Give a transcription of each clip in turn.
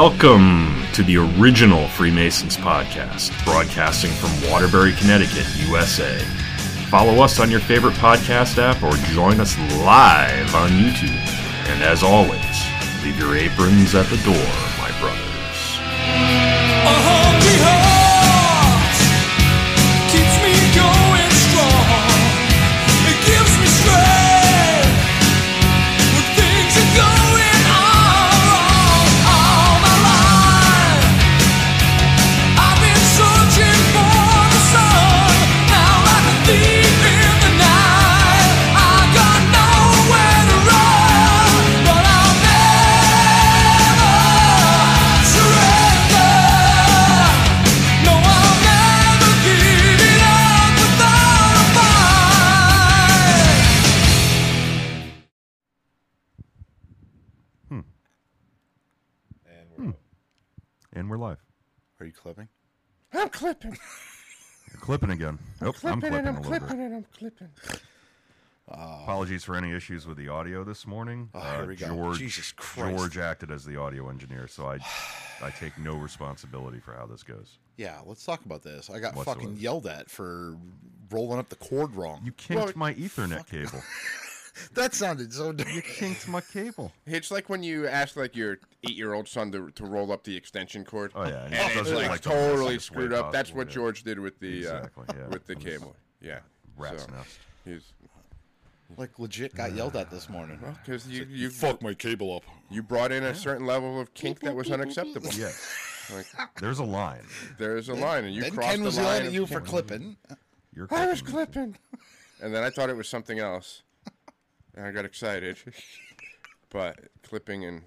Welcome to the original Freemasons podcast, broadcasting from Waterbury, Connecticut, USA. Follow us on your favorite podcast app or join us live on YouTube. And as always, leave your aprons at the door, my brothers. A hungry heart keeps me going strong. It gives me strength when things are going wrong. All my life I've been searching for the sun. Now like a thief in the night, I got nowhere to run, but I'll never surrender. No, I'll never give it up without a fight. And we're live. Are you clipping? I'm clipping. You're clipping again. I'm clipping a little bit. I'm clipping. Apologies for any issues with the audio this morning. Here we go. George, Jesus Christ. George acted as the audio engineer, so I take no responsibility for how this goes. Yeah, let's talk about this. I got Whatsoever. fucking yelled at for rolling up the cord wrong. You kinked my Ethernet cable. That sounded so You dirty. kinked my cable. It's like when you ask like your 8-year-old son to roll up the extension cord. Oh, yeah. And it's does it, like the totally nicest way screwed up. That's possible, what yeah. George did with the Exactly, yeah. with the It was cable. Yeah. Rat's So, nest. He's Like legit got yelled at this morning. because you Fuck my cable up. you brought in a certain level of kink that was unacceptable. Yes. Like, There's a line. there is a line, and you Then crossed Oh, Ken the was line. yelling at of you for kink. clipping. You're I was clipping. clipping, and then I thought it was something else, and I got excited. But clipping and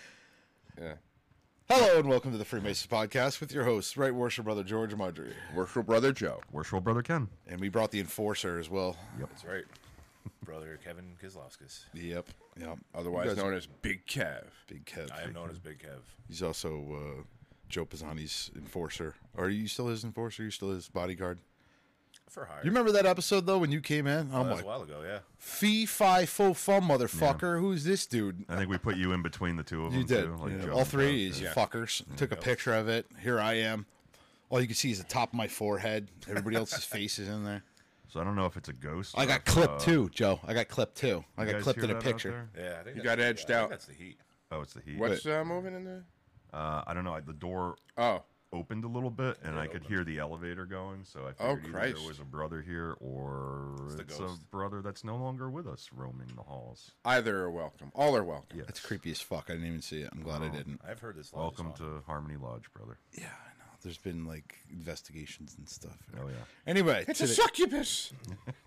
yeah, Hello and welcome to the Freemasons Podcast with your hosts, Right Worship Brother George and Marjorie. worship brother Joe. Worshipful brother Ken. And we brought the enforcer as well. That's right. Brother Kevin Kizlowskis. Yep. Otherwise You guys- known as Big Kev. Big Kev. I am known as Big Kev. He's also Joe Pisani's enforcer. Are you still his enforcer? You still his bodyguard? For hire. You remember that episode though when you came in? Oh, I'm that was like, a while ago, yeah. fee, fi, fo, fum, motherfucker. Who's this dude? I think we put you in between the two of them. You did. Too, like Yeah, Joe all and three Joe. of these Yeah. fuckers. Took a picture of it. Here I am. All you can see is the top of my forehead. Everybody else's face is in there. So I don't know if it's a ghost. I or got if, clipped too, Joe. I got clipped too. I you got guys clipped hear in a that out picture. there? Yeah, I think You that's- got edged I think out. That's the heat. Oh, it's the heat. What's moving in there? I don't know. The door Oh, opened a little bit, and I could opened. hear the elevator going. So I Oh, figured either Christ. there was a brother here, or It's the it's a ghost. brother that's no longer with us, roaming the halls. either are welcome. All are welcome. Yes. That's creepy as fuck. I didn't even see it. I'm glad I didn't. I've heard this. lodge Welcome is to Harmony Lodge, brother. Yeah, I know. There's been like investigations and stuff. Oh yeah. Anyway, It's a today- succubus.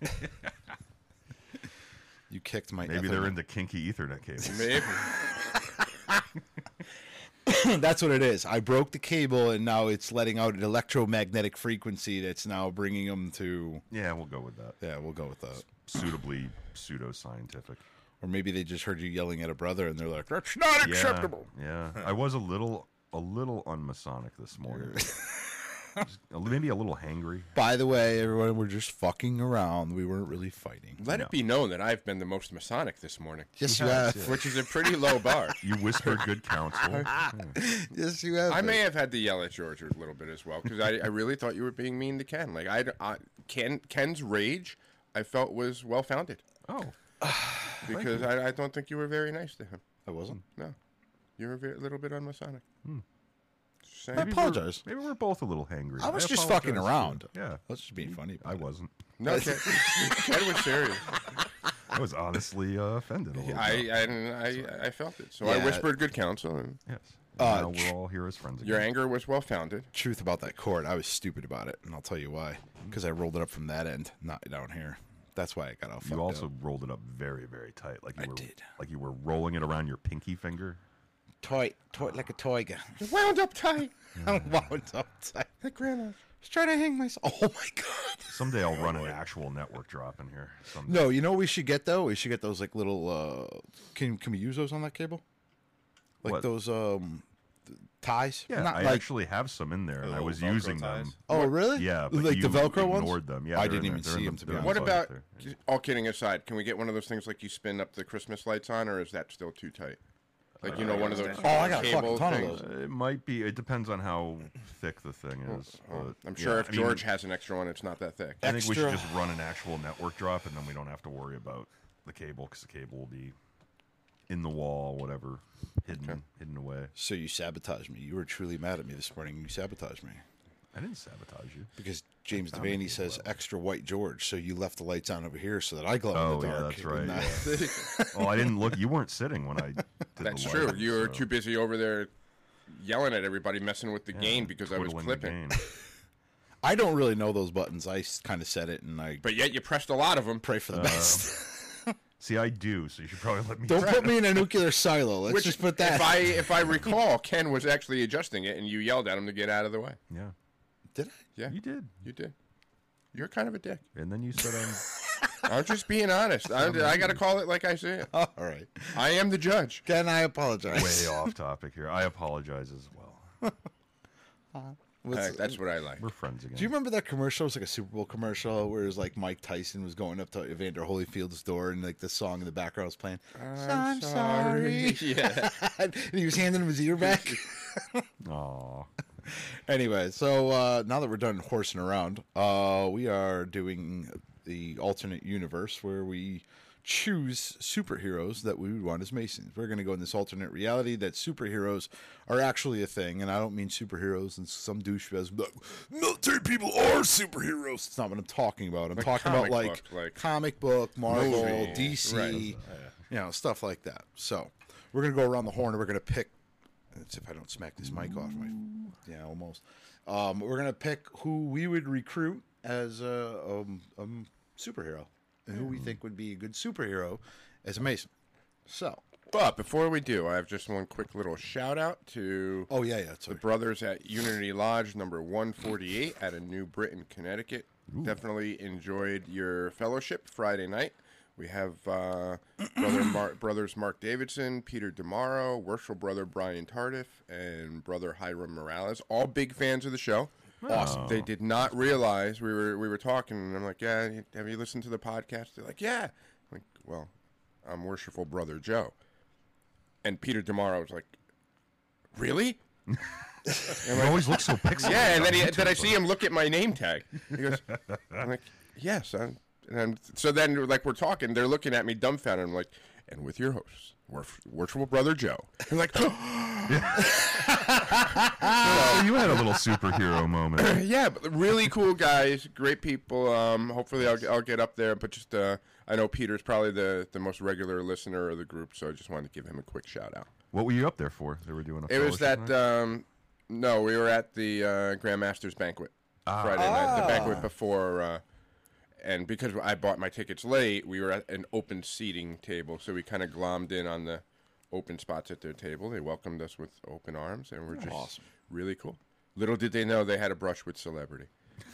you kicked my. Maybe they're Ethernet. into kinky Ethernet cables. Maybe. That's what it is. I broke the cable, and now it's letting out an electromagnetic frequency that's now bringing them to. Yeah, we'll go with that. Yeah, we'll go with that. Suitably pseudoscientific. Or maybe they just heard you yelling at a brother, and they're like, "That's not Yeah, acceptable." Yeah, I was a little unmasonic this morning. Just maybe a little hangry. By the way, everyone, we're just fucking around. We weren't really fighting. Let No. it be known that I've been the most Masonic this morning, Yes, you Yes, have. yeah. which is a pretty low bar. You whispered good counsel. Yeah. Yes, you have. I may have had to yell at George a little bit as well because I really thought you were being mean to Ken. Like Ken's rage, I felt was well founded Oh, because I don't think you were very nice to him. I wasn't. No, you were a little bit unmasonic. Just saying. I apologize. maybe we're both a little hangry. I was just apologize, fucking too. around. Yeah, Let's just being funny. I wasn't. No, Ken was serious. I was honestly offended a little bit. I felt it. So I Yeah. whispered good counsel, and Yes. Uh, Now we're all here as friends again. your anger was well founded. Truth about that cord, I was stupid about it, and I'll tell you why. Because I rolled it up from that end, not down here. That's why I got all fucked You also up. rolled it up very, very tight, like you I were, did. like you were rolling it around your pinky finger. Toy like a tiger. Wound up tight. I'm wound up tight. Like grandma. I was trying to hang myself. Oh my god. Someday I'll run an actual network drop in here. Someday. No, you know what we should get though? We should get those like little. Can we use those on that cable? Like What? those ties? Yeah, Not I like. actually have some in there, and I little was Velcro using ties? them. Oh really? Yeah, but like you the Velcro ones. ignored them. Yeah, I they're didn't in even there. They're see in them the- to be they're in honest. What the about, bucket there. all kidding aside, can we get one of those things like you spin up the Christmas lights on, or is that still too tight? Like, you know, one of those. Oh, I got a fucking cable ton of things. those. It might be. It depends on how thick the thing is. Oh, but, I'm sure yeah, if I mean, George has an extra one, it's not that thick. I think we should Extra- just run an actual network drop, and then we don't have to worry about the cable because the cable will be in the wall, whatever, hidden away. So you sabotaged me. You were truly mad at me this morning. You sabotaged me. I didn't sabotage you. Because James Devaney says extra white George, so you left the lights on over here so that I glow in the dark. that's right. And, Yeah. Oh, I didn't look. You weren't sitting when I did That's the true. lighting, You were so- too busy over there yelling at everybody, messing with the gain because I was twiddling the clipping. gain. I don't really know those buttons. I kind of said it, and I But yet you pressed a lot of them. pray for the best. See, I do, so you should probably let me. Don't put me in a nuclear silo. Let's just put that. If I recall, Ken was actually adjusting it, and you yelled at him to get out of the way. Yeah, Did I? Yeah, you did, you did. You're kind of a dick. and then you said I'm just being honest. I got to call it like I see it. All right. I am the judge. Ken, I apologize. way off topic here. I apologize as well. That's what I like. We're friends again. Do you remember that commercial? It was like a Super Bowl commercial where it was like Mike Tyson was going up to Evander Holyfield's door and like the song in the background was playing. I'm sorry. Yeah. And he was handing him his ear back. Aw. Anyway, so now that we're done horsing around, we are doing the alternate universe where we choose superheroes that we would want as Masons. We're going to go in this alternate reality that superheroes are actually a thing, and I don't mean superheroes and some douchebags like, military people are superheroes. It's not what I'm talking about. I'm Like talking about comic like, book, like comic book, Marvel, movie. DC, Right. you know, stuff like that. So we're going to go around the horn and we're going to pick. Let's see if I don't smack this mic off my. Yeah, almost. We're going to pick who we would recruit as a superhero and who we think would be a good superhero as a Mason. So, But before we do, I have just one quick little shout out to yeah. the brothers at Unity Lodge number 148 out of New Britain, Connecticut. Definitely enjoyed your fellowship Friday night. We have brothers Mark Davidson, Peter DeMaro, worshipful brother Brian Tardif, and brother Hiram Morales. All big fans of the show. Awesome. They did not realize we were talking, and I'm like, yeah, have you listened to the podcast? They're like, yeah. I'm like, well, I'm worshipful brother Joe. And Peter DeMaro was like, really? You always look so pixelated. Yeah, and on then YouTube, I see him look at my name tag. He goes, I'm like, yes. So then, like, we're talking, they're looking at me dumbfounded. I'm like, and with your hosts, worshipful brother Joe. I'm like, So you had a little superhero moment. yeah, but really cool guys, great people. Hopefully I'll get up there, but just I know Peter's probably the most regular listener of the group, so I just wanted to give him a quick shout out. What were you up there for? They were doing a It was fellowship that night? no, we were at the Grandmaster's banquet Friday night, the banquet before. And because I bought my tickets late, we were at an open seating table, so we kind of glommed in on the open spots at their table. They welcomed us with open arms, and we're just Awesome. really cool. Little did they know they had a brush with celebrity.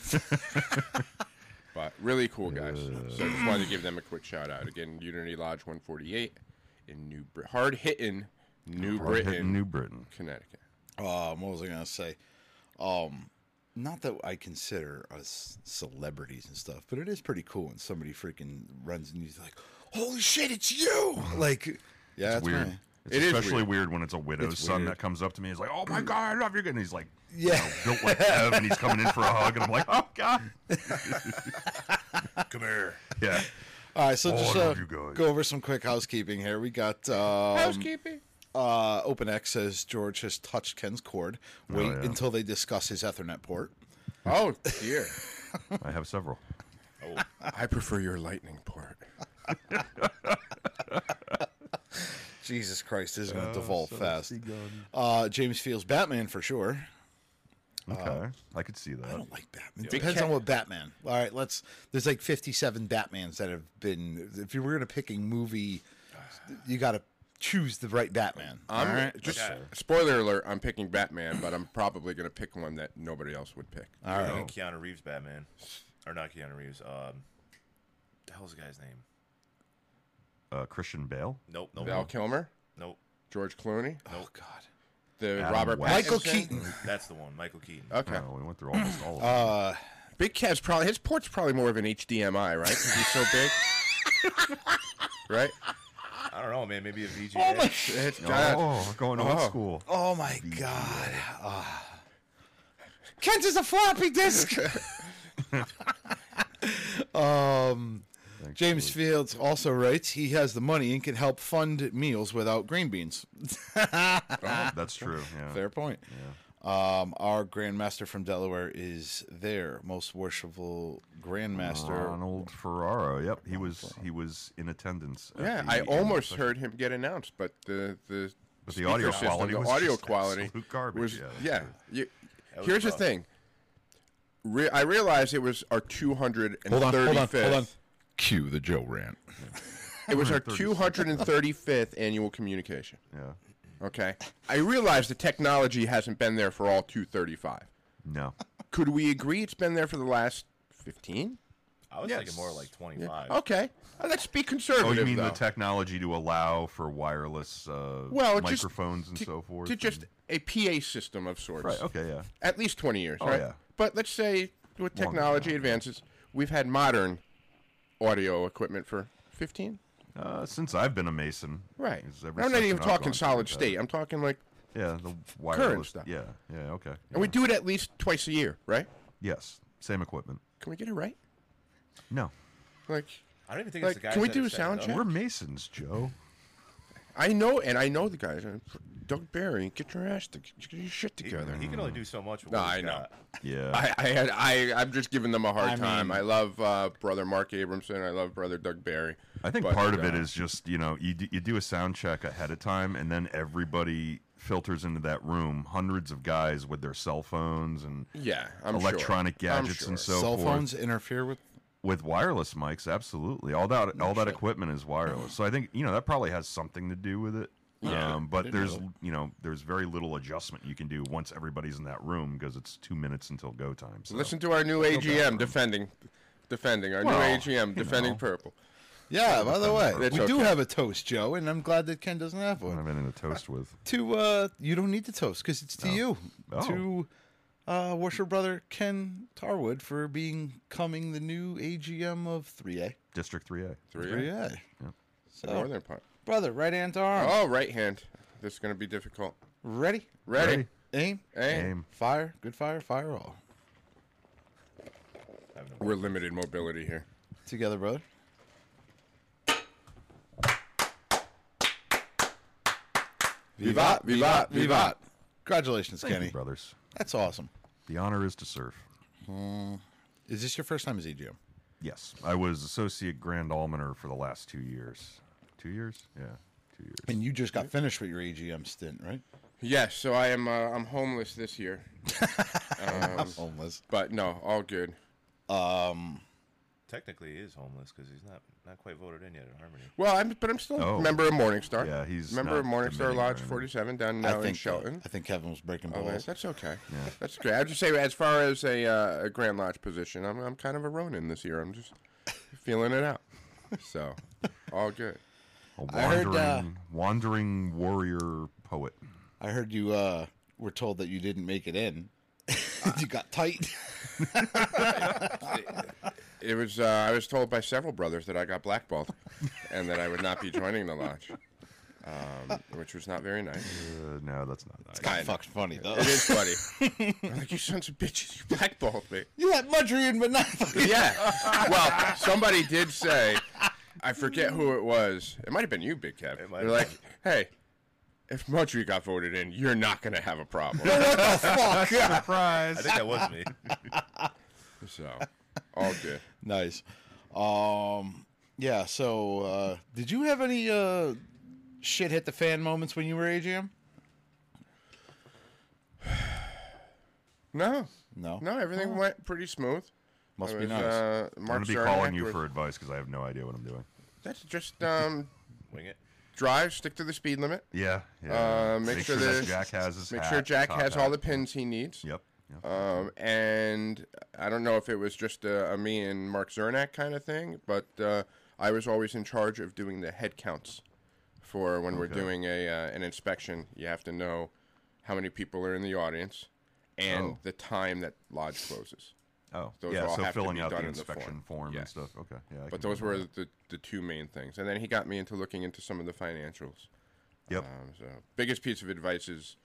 But really cool guys. So I just wanted to give them a quick shout out. Again, Unity Lodge 148 in hard-hitting New Britain, New Britain. Connecticut. what was I going to say? Not that I consider us celebrities and stuff, but it is pretty cool when somebody freaking runs and he's like, "Holy shit, it's you!" Like, yeah, it's Weird. me. It's It is especially weird when it's a widow's It's son weird. that comes up to me. He's like, "Oh my god, I love you," and he's like, Yeah. built like Ev, and he's coming in for a hug, and I'm like, "Oh god." Come here. Yeah. All right, so Oh, just I love you guys. go over some quick housekeeping here. We got Housekeeping. OpenX says George has touched Ken's cord. Wait yeah. until they discuss his Ethernet port. Oh, dear. I have several. I prefer your lightning port. Jesus Christ, this is going to devolve fast. James feels Batman for sure. Okay, I could see that. I don't like Batman. Big Depends cat- on what Batman. All right, there's like 57 Batmans that have been. If you were going to pick a movie, you got to choose the right Batman. All I'm right. just spoiler alert. I'm picking Batman, but I'm probably going to pick one that nobody else would pick. All right. Keanu Reeves Batman. Or not Keanu Reeves. The hell's the guy's name? Christian Bale. Nope. Val Kilmer, Nope. George Clooney, Oh God. the Adam Robert West. Michael Pattinson. Keaton. That's the one. Michael Keaton. Okay, Oh, we went through almost all of them. Big Cat's probably his port's probably more of an HDMI, right? Because he's so big, right? I don't know, man. Maybe a VGA. Oh my! It's got, Oh, going old Oh. school. Oh my God! Kent is a floppy disk. James Fields also writes he has the money and can help fund meals without green beans. That's true. Yeah. Fair point. Our Grandmaster from Delaware is there, most worshipful Grandmaster. Ronald Ferraro. Yep, he was in attendance. at yeah, the I almost session. heard him get announced, but the But the audio speaker system, quality the was audio just quality absolute garbage. was Yeah, that's yeah. true. was Here's the rough. thing. I realized it was our 235th. Hold on. Cue the Joe rant. It was our 236th. 235th annual communication. Yeah. Okay. I realize the technology hasn't been there for all 235. No. Could we agree it's been there for the last 15? I was Yes. thinking more like 25. Okay. Let's be conservative. Oh, you mean though. the technology to allow for wireless Well, just microphones and so forth? to just a PA system of sorts. Right. Okay. Yeah. At least 20 years, Oh, right? yeah. But let's say with Longer technology than that. advances, we've had modern audio equipment for 15. Since I've been a Mason. Right. 'cause every I'm not even session I've talking gone solid through state. that. I'm talking like, Yeah, the wireless stuff. Yeah. Yeah. Okay. and we do it at least twice a year, right? Yes. Same equipment. Can we get it right? No. Like, I don't even think Like, it's the guys can we that do are setting sound it up. check? We're Masons, Joe. I know the guys. Doug Barry, get your shit together. He can only do so much. With No, what he's I know. got. Yeah. I'm just giving them a hard I time. mean- I love brother Mark Abramson. I love brother Doug Barry. I think But, part of it is just, you do a sound check ahead of time, and then everybody filters into that room, hundreds of guys with their cell phones and Yeah, I'm electronic sure. I'm gadgets and sure. so Cell forth. phones interfere with. With wireless mics, absolutely. All that equipment is wireless. So I think, that probably has something to do with it. Yeah, But didn't there's, know there's very little adjustment you can do once everybody's in that room because it's 2 minutes until go time. So. Listen to our new AGM defending our Well, new AGM defending know. purple. Yeah. By the way, It's we do okay. have a toast, Joe, and I'm glad that Ken doesn't have I one. have anything to toast with. You don't need to toast because it's to you. Oh. To worship brother Ken Tarwood for becoming the new AGM of 3A. District 3A. 3A. So, Northern part. brother, right hand to arm. Oh, right hand. This is going to be difficult. Ready? Ready. Aim. Aim. Fire. Good fire. Fire all. We're limited mobility here. Together, brother. Vivat, vivat, vivat. Congratulations, Thank Kenny. you, brothers. That's awesome. The honor is to serve. Is this your first time as AGM? Yes. I was Associate Grand Almoner for the last 2 years. 2 years? Yeah, 2 years. And you just got finished with your AGM stint, right? Yes, so I am. I'm homeless this year, Homeless. but no, all good. Technically, he is homeless because he's not quite voted in yet at Harmony. Well, I'm still a Oh. member of Morningstar. Yeah, he's member of not Morningstar demanding Lodge very 47 down I now in think Shelton. I think Kevin was breaking Oh, balls. that's okay. That's great. I would just say, as far as a Grand Lodge position, I'm kind of a Ronin this year. I'm just feeling it out. So, all good. A I heard, wandering warrior poet. I heard you were told that you didn't make it in. You got tight. It was. I was told by several brothers that I got blackballed, and that I would not be joining the lodge, which was not very nice. No, that's not nice. Kind of. Fucking funny though. It is funny. I'm like, you sons of bitches, you blackballed me. You let Mudry in, but not fucking. Yeah. Well, somebody did say, I forget who it was. It might have been you, Big Kev. It might They're have like, hey, if Mudry got voted in, you're not going to have a problem. Fuck. I think that was me. So, all good. Nice. Yeah. So, did you have any shit hit the fan moments when you were AGM? No. No. No, everything went pretty smooth. Must It be was, nice. I'm Mark going to be Zerniak calling you was- for advice because I have no idea what I'm doing. That's just Wing it. drive, stick to the speed limit. Yeah. Make sure that that- Jack has his Make hat, sure Jack top has hat. all the pins he needs. Yep. Yep. And I don't know if it was just a me and Mark Zerniak kind of thing, but I was always in charge of doing the head counts for when we're Okay. doing an inspection. You have to know how many people are in the audience and Oh. the time that lodge closes. Oh, Those yeah. all So have to filling be out done the in the inspection form Yes. and stuff. Okay. Yeah. I But can those do were that. the two main things. And then he got me into looking into some of the financials. Yep. So biggest piece of advice is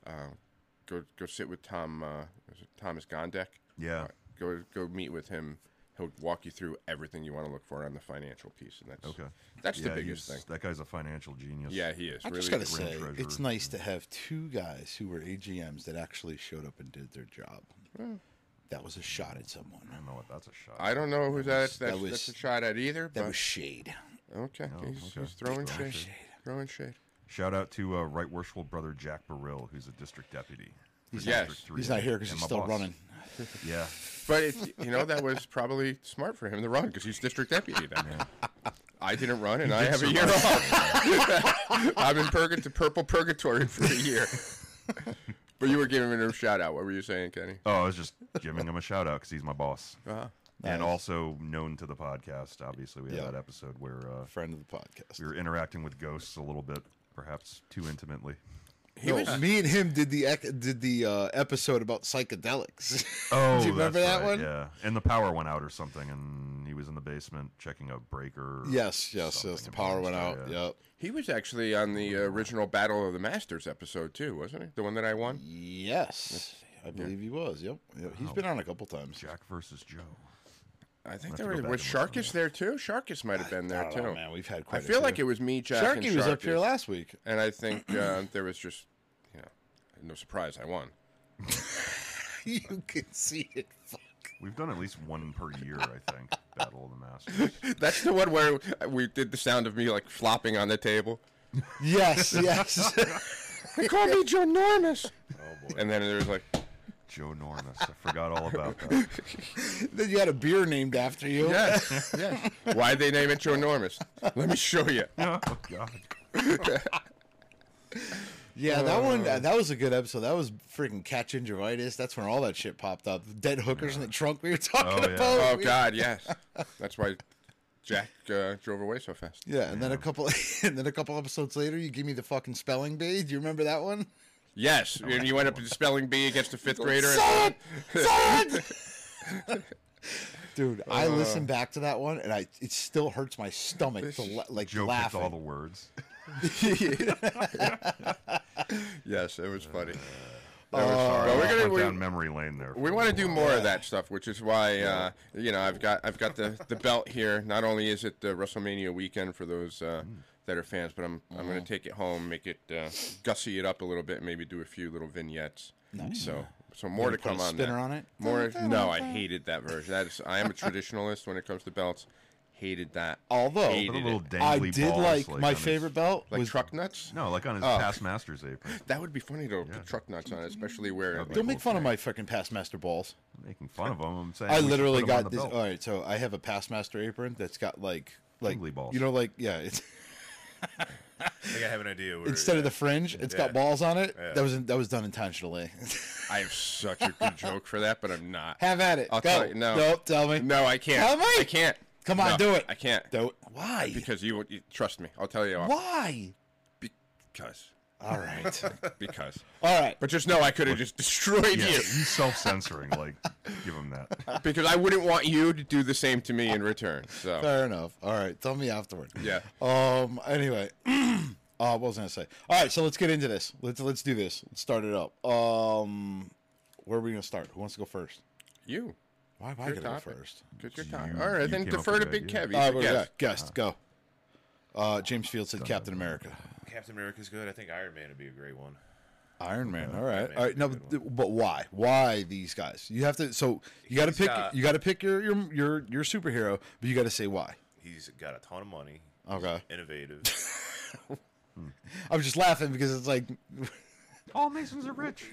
go sit with Thomas Gondek. Yeah. Go meet with him. He'll walk you through everything you want to look for on the financial piece, and that's the biggest thing. That guy's a financial genius. Yeah, he is. I really just gotta grand say, treasurer. it's nice to have two guys who were AGMs that actually showed up and did their job. That was a shot at someone. I don't know what that's a shot. I don't know who that's That was- a shot at either. That But was shade. okay, Oh, he's okay. throwing Throwing shade. shade. Throwing shade. Shout out to Right Worshipful Brother Jack Burrill, who's a district deputy. Yes. District 3A, He's not here because and he's my still boss. running. Yeah. But that was probably smart for him to run because he's district deputy now. I didn't run, and I have a year off. I'm in purple purgatory for a year. But you were giving him a shout out. What were you saying, Kenny? Oh, I was just giving him a shout out because he's my boss. Uh-huh. And Nice. also known to the podcast. Obviously, we had Yeah. that episode where Friend of the podcast. we were interacting with ghosts a little bit, perhaps too intimately. Me and him did the episode about psychedelics. Oh, do you remember that's that right, one? Yeah, and the power went out or something, and he was in the basement checking a breaker. Yes. something The power went out. yeah. Yep. He was actually on the original Battle of the Masters episode too, wasn't he? The one that I won. Yes, I believe he was. Yep. He's been on a couple times. Jack versus Joe. I think have there to go was back and listen Sharkus there too. Sharkus might have been there I don't too. know, man. We've had I quite. feel like it was me, Jack, and Sharky was up here Sharkus. last week. And I think there was just, no surprise, I won. You can see it. Fuck. We've done at least one per year, I think. Battle of the Masters. That's the one where we did the sound of me like flopping on the table. Yes. They call me Ginormous. Oh boy! And then there was like, Joe Normus. I forgot all about that. Then you had a beer named after you. yes. Why'd they name it Ginormous? Let me show you. Oh God. Yeah, that one. That was a good episode. That was freaking cat gingivitis. That's when all that shit popped up. Dead hookers in the trunk we were talking Oh, yeah. about. Oh God, yes. That's why Jack drove away so fast. Yeah, and then a couple episodes later, you give me the fucking spelling bee. Do you remember that one? Yes, and you went up to the spelling bee against a fifth grader. Son! Dude, I listened back to that one, and it still hurts my stomach to Joe laugh. picked all the words. Yes, it was funny. Sorry, Well, I went down memory lane there. We want to do more of that stuff, which is why I've got the belt here. Not only is it the WrestleMania weekend for those that are fans, but I'm going to take it home, make it gussy it up a little bit, and maybe do a few little vignettes. Nice. So more to Put come a on spinner that. on it. More. No, I hated that version. I am a traditionalist when it comes to belts. Hated that. Although Hated Put a little it. dangly I did balls, like on my his- favorite belt Like was truck nuts. No, like on his Oh. past master's apron. That would be funny to put truck nuts on, especially where. That'd be Don't make fun of my freaking Pastmaster balls. I'm making fun of him. I'm saying I we should literally put him on got the this. belt. All right, so I have a Pastmaster apron that's got like Tingly balls. You know, like it's I think I have an idea. Where, instead of the fringe, it's got Yeah. balls on it. Yeah. That was done intentionally. I have such a good joke for that, but I'm not. Have at it. I'll Go. tell you. No. Nope, tell me. No, I can't. Tell me. I can't. Come on, No, do it. I can't. Do it. Why? Because you trust me. I'll tell you off. Why? Because. All right. Because. All right. But just know I could have just destroyed Yeah, you. he's self-censoring. Like, give him that. Because I wouldn't want you to do the same to me in return. So. Fair enough. All right. Tell me afterward. Yeah. Anyway. What was I gonna say? All right. So let's get into this. Let's do this. Let's start it up. Where are we gonna start? Who wants to go first? You. Why am I Good gonna go topic. first? Good your You- time. All right, you then came up defer with to the Big idea. Kev. He's All right. the What do we guest. got? Guest. Go. James Field said Captain America. Captain America's good. I think Iron Man would be a great one. Iron Man. All right. Man All right. No, would be a good but why? Why these guys? You have to. So you got to He's pick. got- You got to pick your superhero, but you got to say why. He's got a ton of money. Okay. Innovative. I'm just laughing because it's like All Masons are rich.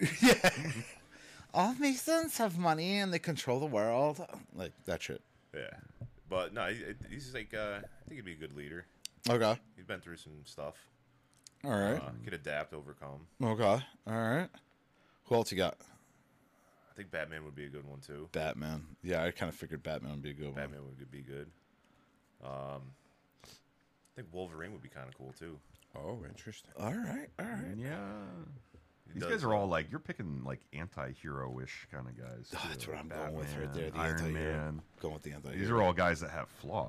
all Masons have money and they control the world. Like that shit. yeah. But no, he's like, I think he'd be a good leader. Okay. He's been through some stuff. All right. Could adapt, overcome. Okay. All right. Who else you got? I think Batman would be a good one too. Batman. Yeah, I kind of figured Batman would be a good one. Batman would be good. I think Wolverine would be kind of cool too. Oh, interesting. All right. All right. Yeah. He These does, guys are all like, you're picking like anti-hero-ish kind of guys. Oh, that's too. what I'm Batman, going with right there. The Iron anti-hero. Man. Going with the anti-hero. These are all guys that have flaws.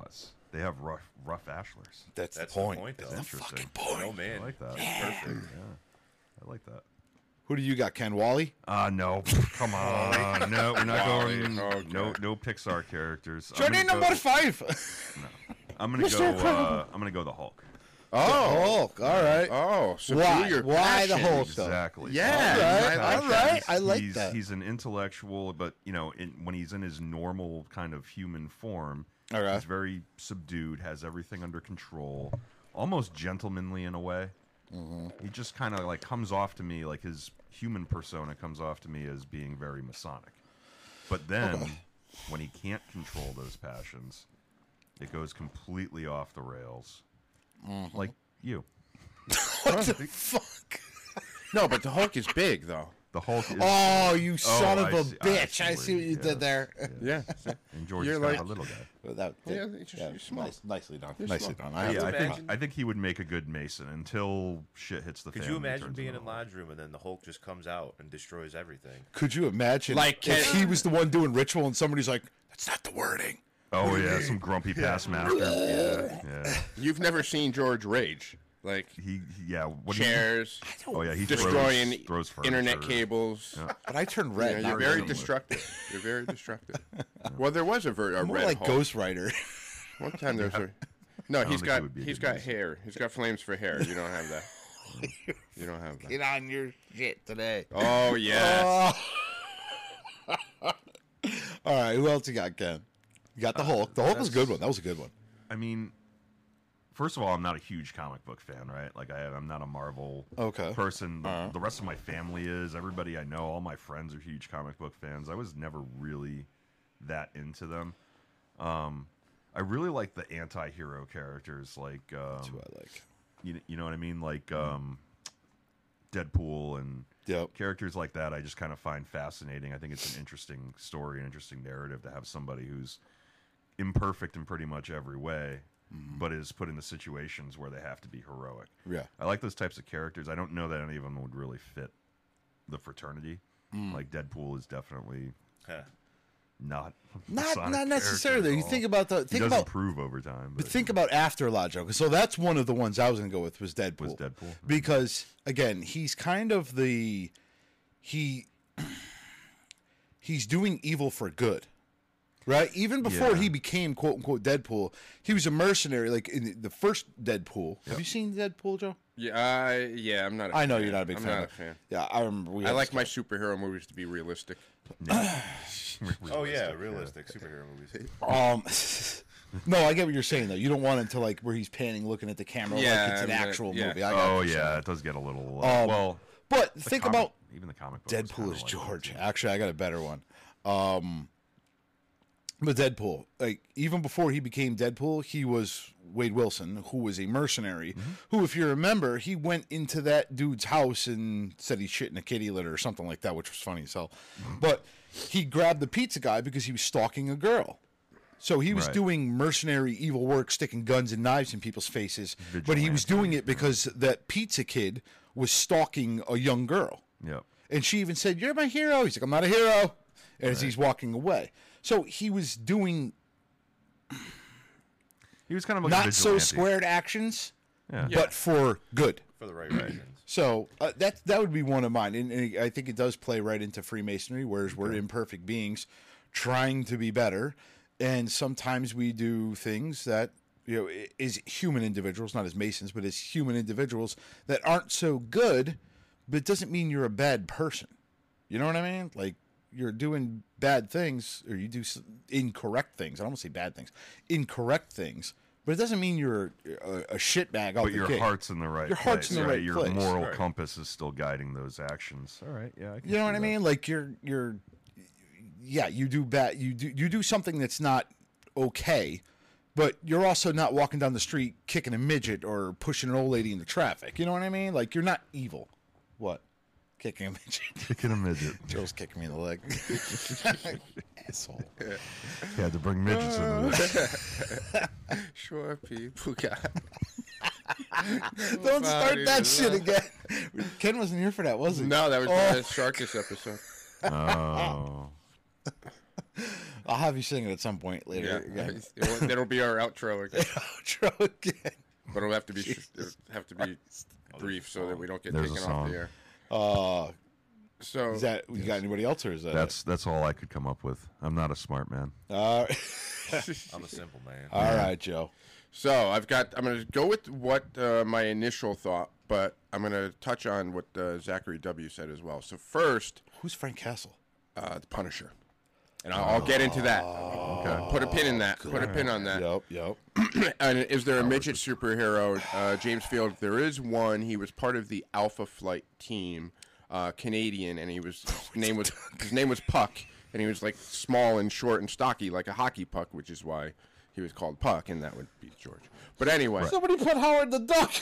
They have rough ashlers. That's That's the the point. point, though. That's the Interesting. fucking point. Oh man, I like that. Perfect. Yeah, I like that. Who do you got, Ken Wally? No, come on, no, we're not going. Okay. No Pixar characters. Journey number 5. I'm gonna go. I'm gonna go the Hulk. Oh, Hulk. All right. Oh, subdue Why? your Why the passions. Hulk, though? Exactly. Yeah. All right. I like he's, that. He's an intellectual, but when he's in his normal kind of human form, All right. he's very subdued, has everything under control, almost gentlemanly in a way. Mm-hmm. He just kind of like comes off to me like his human persona comes off to me as being very Masonic. But then, when he can't control those passions, it goes completely off the rails. Like you. What the fuck? No, but the Hulk is big, though. The Hulk is. Oh, you son of I a see- bitch. I see what you yeah. did there. Yeah. And George You're is kind like- of a little guy. Well, that, Yeah, you're small. Nicely done. You're Nicely small. done. I have Yeah, to- I think he would make a good Mason until shit hits the fan. Could you and he imagine turns being into in the Hulk. Lodge Room and then the Hulk just comes out and destroys everything? Could you imagine Like, if Ken- he was the one doing ritual and somebody's like, that's not the wording. Oh yeah, some grumpy past master. Yeah. You've never seen George rage. Like, Yeah. What do you? chairs, Oh yeah, he destroying throws internet furniture. cables. But I turned Yeah, red. you're not very red. destructive. You're very destructive. Well, there was a More red like Hulk. Ghost Rider. One time there's a. No, don't he's think got he would be a he's good got Mason. hair. He's got flames for hair. You don't have that. You don't have that. Get on your shit today. Oh yeah. All right, who else you got, Ken? You got the Hulk. The Hulk was a good one. That was a good one. I mean, first of all, I'm not a huge comic book fan, right? Like I'm not a Marvel Okay. person. The rest of my family is. Everybody I know, all my friends are huge comic book fans. I was never really that into them. I really like the anti-hero characters, like That's who I like. you know what I mean, like Deadpool and Yep. characters like that. I just kind of find fascinating. I think it's an interesting story, an interesting narrative to have somebody who's imperfect in pretty much every way, but is put into situations where they have to be heroic. Yeah. I like those types of characters. I don't know that any of them would really fit the fraternity. Like Deadpool is definitely Huh. not Not necessarily. You think about the he think does about improve over time, but think about after Logic. So that's one of the ones I was going to go with was Deadpool. Was Deadpool. Because again, he's kind of he's doing evil for good. Right? Even before Yeah. he became quote unquote Deadpool, he was a mercenary like in the first Deadpool. Have you seen Deadpool, Joe? Yeah, I'm not. I know you're not a big I'm fan. not a fan. Yeah, I remember we I had like this my superhero movies to be realistic. Oh yeah, realistic superhero movies. No, I get what you're saying though. You don't want it to like where he's panning, looking at the camera Yeah, like it's an I mean, actual yeah. movie. I got Oh what you're yeah, saying. it does get a little Um, But the think comic- about even the comic book was Deadpool kinda is like George. that, too. Actually, I got a better one. But Deadpool, like even before he became Deadpool, he was Wade Wilson, who was a mercenary. Who, if you remember, he went into that dude's house and said he shit in a kitty litter or something like that, which was funny as hell. But he grabbed the pizza guy because he was stalking a girl. So he was Right. doing mercenary evil work, sticking guns and knives in people's faces. But he was doing it because that pizza kid was stalking a young girl. Yep. And she even said, "You're my hero." He's like, "I'm not a hero." And as he's walking away. So he was doing He was kind of like a not so vigilante. squared actions, Yeah. but for good. For the right reasons. So that would be one of mine. And I think it does play right into Freemasonry, whereas we're imperfect beings trying to be better. And sometimes we do things that, is human individuals, not as Masons, but as human individuals that aren't so good, but it doesn't mean you're a bad person. You know what I mean? Like, you're doing bad things, or you do incorrect things. I don't want to say bad things, incorrect things, but it doesn't mean you're a shitbag. But your heart's in the right Your heart's in place, the right Your place. moral Right. compass is still guiding those actions. All right, yeah. I can You know see what I that. mean? Like you do bad. You do something that's not okay, but you're also not walking down the street kicking a midget or pushing an old lady into traffic. You know what I mean? Like you're not evil. What? Kicking a midget. Kicking a midget. Joe's kicking me in the leg. Asshole. You had to bring midgets into this. Sure, people got. Don't start Nobody that was shit laughing. again. Ken wasn't here for that, was he? No, that was Oh. the Sharkus episode. Oh. I'll have you sing it at some point later. Yeah, again. that'll be our outro again. Outro again. But it'll have to be brief so that we don't get There's taken a off song. the air. Uh, So is that we got anybody else, or is that That's all I could come up with. I'm not a smart man. all I'm a simple man. right, Joe? So I'm going to go with what my initial thought, but I'm going to touch on what Zachary W. said as well. So first, Who's Frank Castle? the Punisher, and I'll get into that. Okay. Put a pin in that. Put a pin on that. Yep. And is there a midget superhero? James Field. There is one. He was part of the Alpha Flight team, Canadian, and his name was Puck, and he was like small and short and stocky like a hockey puck, which is why he was called Puck, and that would be George. But anyway, Somebody put Howard the Duck.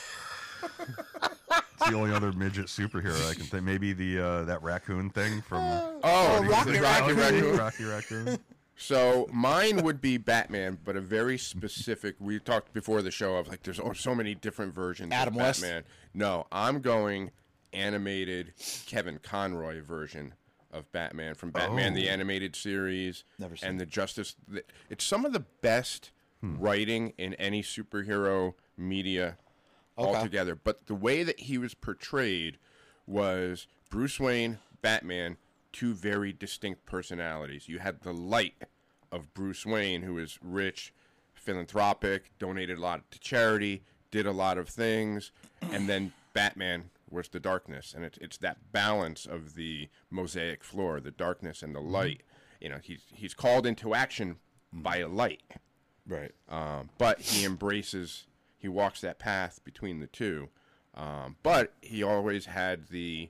It's the only other midget superhero I can think. Maybe the that raccoon thing from Rocky Raccoon. Rocky Raccoon. So mine would be Batman, but a very specific. We talked before the show of like there's so many different versions Adam of West? Batman. No, I'm going animated Kevin Conroy version of Batman from Batman the Animated Series Never seen and the Justice. It's some of the best writing in any superhero media altogether. But the way that he was portrayed was Bruce Wayne, Batman, two very distinct personalities. You had the light of Bruce Wayne, who is rich, philanthropic, donated a lot to charity, did a lot of things, and then Batman was the darkness, and it's that balance of the mosaic floor, the darkness and the light. You know, he's called into action by a light, Right. but he walks that path between the two. But he always had the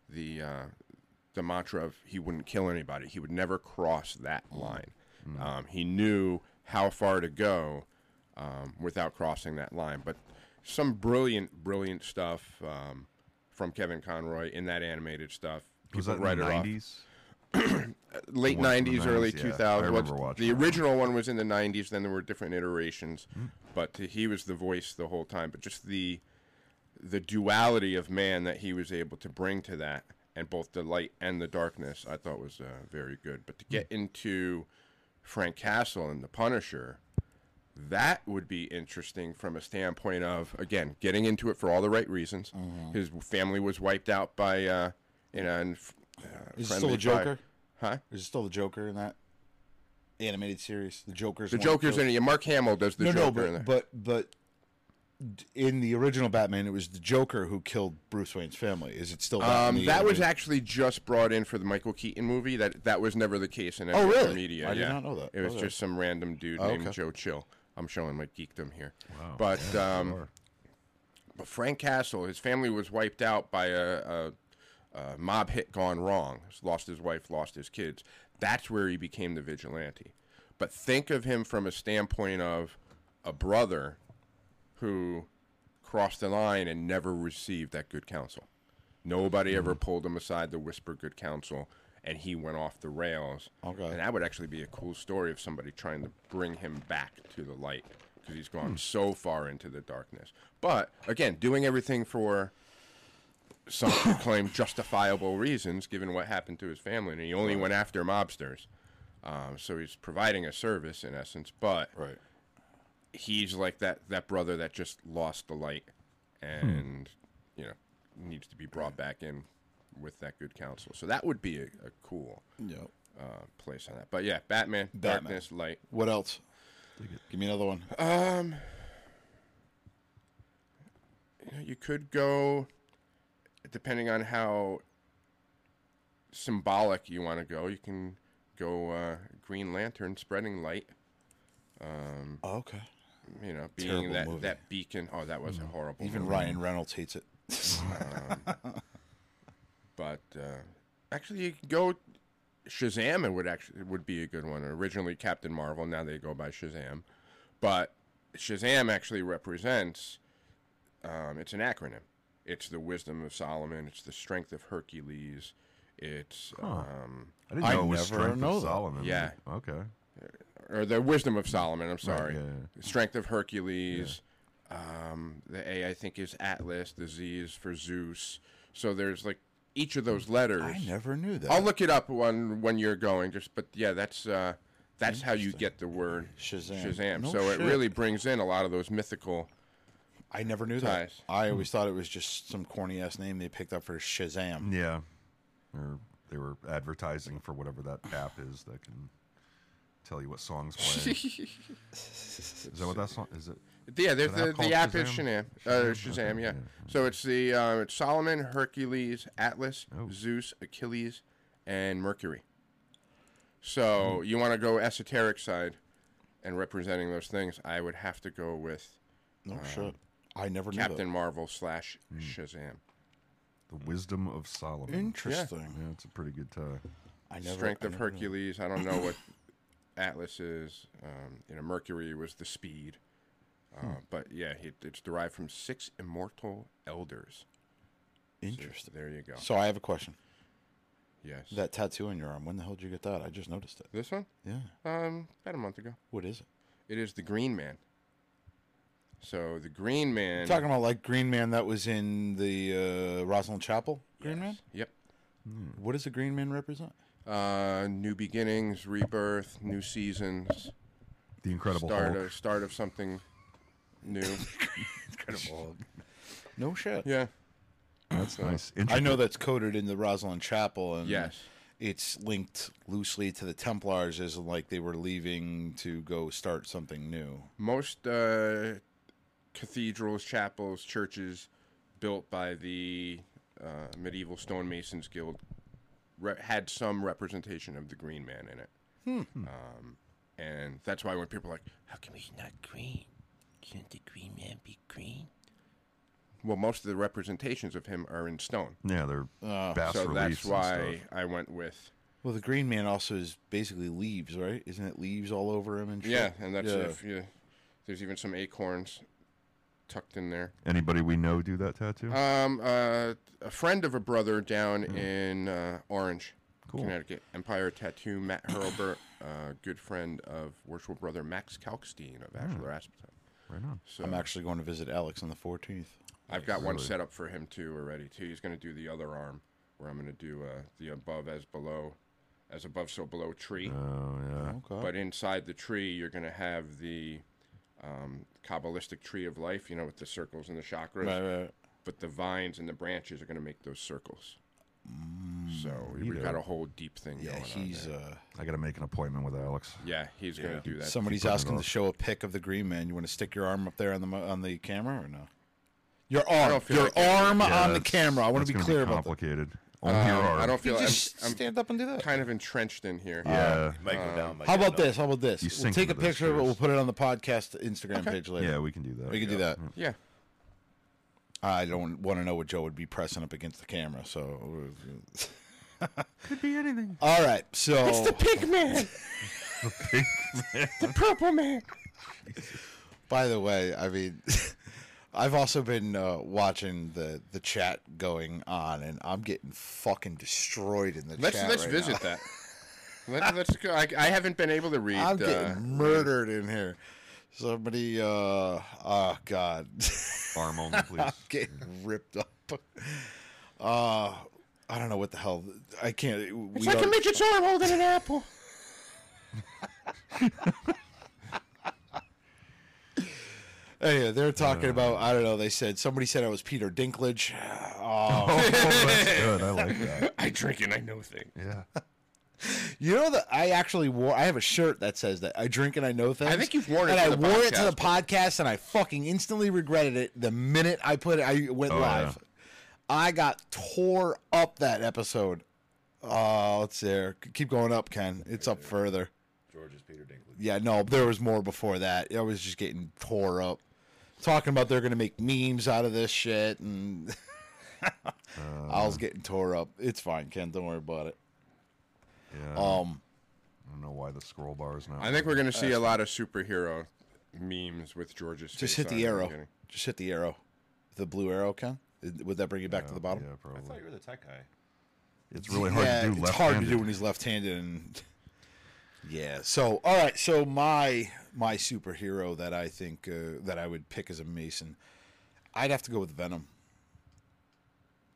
mantra of he wouldn't kill anybody. He would never cross that line. He knew how far to go without crossing that line. But some brilliant stuff from Kevin Conroy in that animated stuff. Was People that in write the it 90s? off. Late One from the 90s, early 90s, yeah. 2000s. I remember watching The that. original one was in the 90s. Then there were different iterations. But he was the voice the whole time. But just the duality of man that he was able to bring to that, and both the light and the darkness, I thought was very good. But to get into Frank Castle and the Punisher, that would be interesting from a standpoint of, again, getting into it for all the right reasons. His family was wiped out by, Is it still friendly the Joker? Huh? Is it still the Joker in that animated series? The Joker's The the one Joker's who in it. Yeah, Mark Hamill does the No, Joker in there. but in the original Batman, it was the Joker who killed Bruce Wayne's family. Is it still that? in the That was animated- actually just brought in for the Michael Keaton movie. That was never the case in any Oh, of the really? media. I did yeah. not know that. It was Okay. just some random dude Oh, named okay. Joe Chill. I'm showing my geekdom here. Wow. But Sure. but Frank Castle, his family was wiped out by a mob hit gone wrong. Lost his wife, lost his kids. That's where he became the vigilante. But think of him from a standpoint of a brother who crossed the line and never received that good counsel. Nobody ever pulled him aside to whisper good counsel, and he went off the rails. Okay. And that would actually be a cool story of somebody trying to bring him back to the light, because he's gone so far into the darkness. But, again, doing everything for some could claim justifiable reasons, given what happened to his family, and he only went after mobsters. So he's providing a service, in essence, but Right. he's like that brother that just lost the light and needs to be brought back in with that good counsel. So that would be a cool Yep. place on that. But yeah, Batman. Darkness, light. What else? Give me another one. You could go, depending on how symbolic you want to go, you can go Green Lantern, spreading light. Oh, okay. Being Terrible movie. that beacon. Oh, that was a horrible Even movie. Ryan Reynolds hates it. But actually, you could go Shazam. It would be a good one. Originally Captain Marvel, now they go by Shazam. But Shazam actually represents. It's an acronym. It's the wisdom of Solomon. It's the strength of Hercules. It's I didn't I know it was never Strength know of that. Solomon. Yeah. Okay. or the wisdom of Solomon. I'm sorry. yeah. The strength of Hercules. The A I think is Atlas. The Z is for Zeus. So there's like each of those letters. I never knew that. I'll look it up when you're going. But yeah, that's That's how you get the word Shazam. No so shit. it really brings in a lot of those mythical. I never knew that. Ties. I always thought it was just some corny ass name they picked up for Shazam. Yeah, or they were advertising for whatever that app is that can tell you what songs play. Is that what that song is? It Yeah, Is an app the called app is Shazam? Shazam. Yeah. So it's it's Solomon, Hercules, Atlas, Oh. Zeus, Achilles, and Mercury. So you want to go esoteric side, and representing those things, I would have to go with No shit. I never knew Captain that. Marvel / Shazam. the Wisdom of Solomon. Interesting. Yeah, it's a pretty good tie. I never. Strength I of never knew. Hercules. I don't know what Atlas is. Mercury was the speed. But yeah, it's derived from 6 immortal elders. So Interesting. there you go. So I have a question. Yes. That tattoo on your arm. When the hell did you get that? I just noticed it. This one? Yeah. About a month ago. What is it? It is the Green Man. So the Green Man. Talking about like Green Man that was in the Rosalind Chapel. Green Man. Yep. What does the Green Man represent? New beginnings, rebirth, new seasons, The Incredible Hulk. start of something new. Incredible. No shit. Yeah. That's nice. I know that's coded in the Rosalind Chapel, and Yes. it's linked loosely to the Templars as like they were leaving to go start something new. Most cathedrals, chapels, churches built by the medieval stonemasons guild had some representation of the Green Man in it. And that's why when people are like, how come he's not green? Shouldn't the Green Man be green? Well, most of the representations of him are in stone. Yeah, they're bas So reliefs that's why and stuff. I went with... Well, the Green Man also is basically leaves, right? Isn't it leaves all over him and shit? Yeah, and that's if you... There's even some acorns tucked in there. Anybody we know do that tattoo? A friend of a brother down in Orange, Cool. Connecticut, Empire Tattoo, Matt Hurlbert, good friend of worshipful brother Max Kalkstein of Ashler Aspeton. Right on. So I'm actually going to visit Alex on the 14th. I've got one Really? set up for him too already too. He's going to do the other arm, where I'm going to do the above as below, as above so below tree. Oh yeah. Okay. But inside the tree, you're going to have the Kabbalistic tree of life, with the circles and the chakras. Right. But the vines and the branches are going to make those circles. So we've neato. got a whole deep thing Yeah, going he's on there. I got to make an appointment with Alex. Yeah, he's going to do that. somebody's putting it asking to off. show a pic of the Green Man. You want to stick your arm up there on the camera or no? Your arm, don't feel your like it. arm Yeah, on the that's- camera. I want that's to be gonna clear about that. complicated. Only your arm. I don't feel You I'm, just I'm stand up and do that. kind of entrenched in here. Yeah. Might go down. might How get about up. this? How about this? You We'll sync take a with those picture of it. chairs. We'll put it on the podcast Instagram page later. Yeah, we can do that. We can do that. Yeah. I don't want to know what Joe would be pressing up against the camera. So Could be anything. all right. So It's the pink man. The purple man. by the way, I mean, I've also been watching the chat going on, and I'm getting fucking destroyed in the Let's chat. right visit now. that. Let's go. I haven't been able to read. I'm getting murdered in here. Somebody, oh god, Arm only, please. I'm getting ripped up. I don't know what the hell. I can't. It's like a midget's arm holding an apple. Anyway, they're talking about. I don't know. They said somebody said I was Peter Dinklage. Oh, That's good. I like that. I drink and I know things. Yeah. you know that I actually wore. I have a shirt that says that I drink and I know things. I think you've worn it and to I the wore it to the podcast, podcast, and I fucking instantly regretted it the minute I put it. I went Oh, live. I got tore up that episode. Oh, it's there. Keep going up, Ken. It's up further. George's Peter Dinklage. Yeah, no, there was more before that. I was just getting tore up. Talking about they're going to make memes out of this shit, and I was getting tore up. It's fine, Ken. Don't worry about it. Yeah. I don't know why the scroll bar is not. I think we're going to see a lot of superhero memes with George's Just face hit on the it. arrow. Just hit the arrow. The blue arrow, Ken? Would that bring you back to the bottom? Yeah, I probably. thought you were the tech guy. It's really hard Yeah, to do it's left-handed. hard to do when he's left-handed. And yeah. So, all right. So my superhero that I think that I would pick as a Mason, I'd have to go with Venom.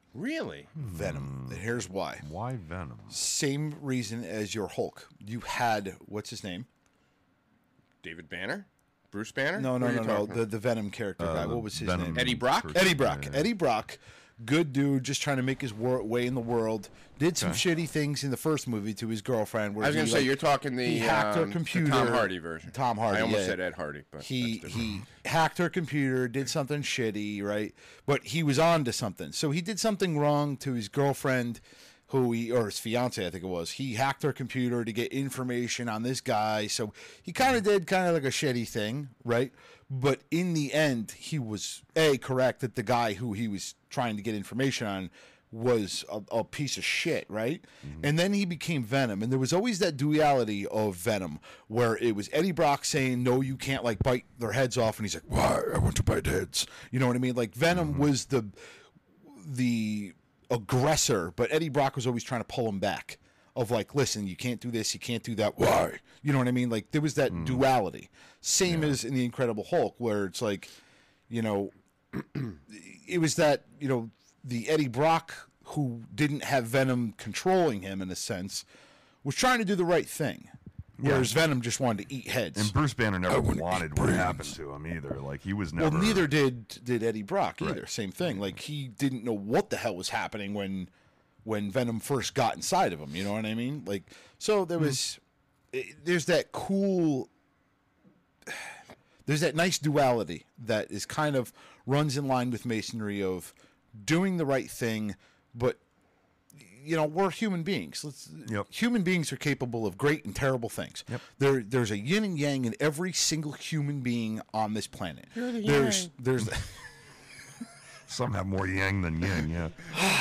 Really? Venom. And here's why. Why Venom? Same reason as your Hulk. You had, what's his name? David Banner? Bruce Banner? No, What no, are you no, no. talking about? The Venom character guy. What was his Venom. name? Eddie Brock? Eddie Brock. Yeah. Eddie Brock. Good dude, just trying to make his way in the world. Did some shitty things in the first movie to his girlfriend. Where I was going he, to say, like, you're talking the, he hacked her the computer. Tom Hardy version. Tom Hardy, I almost yeah. said Ed Hardy, but he that's different. he hacked her computer, did something shitty, right? But he was on to something. So he did something wrong to his girlfriend, or his fiance, I think it was. He hacked her computer to get information on this guy. So he kind of did like a shitty thing, right? But in the end, he was correct that the guy who he was trying to get information on was a piece of shit, right? And then he became Venom, and there was always that duality of Venom, where it was Eddie Brock saying, "No, you can't like bite their heads off," and he's like, "Why? I want to bite heads." You know what I mean? Like Venom was the aggressor, but Eddie Brock was always trying to pull him back. Of like, listen, you can't do this, you can't do that. Why? You know what I mean? Like there was that duality, same as in the Incredible Hulk, where it's like, you know, it was that, you know, the Eddie Brock who didn't have Venom controlling him in a sense was trying to do the right thing, whereas Venom just wanted to eat heads. And Bruce Banner never wanna wanted eat what brains. happened to him either. Like he was never. Well, neither did Eddie Brock either. Right. Same thing. Like he didn't know what the hell was happening when Venom first got inside of him. You know what I mean? Like so there was there's that cool. There's that nice duality that is kind of runs in line with masonry of doing the right thing, but you know we're human beings. Yep. Human beings are capable of great and terrible things. Yep. There's a yin and yang in every single human being on this planet. You're the There's Some have more yang than yin. Yeah.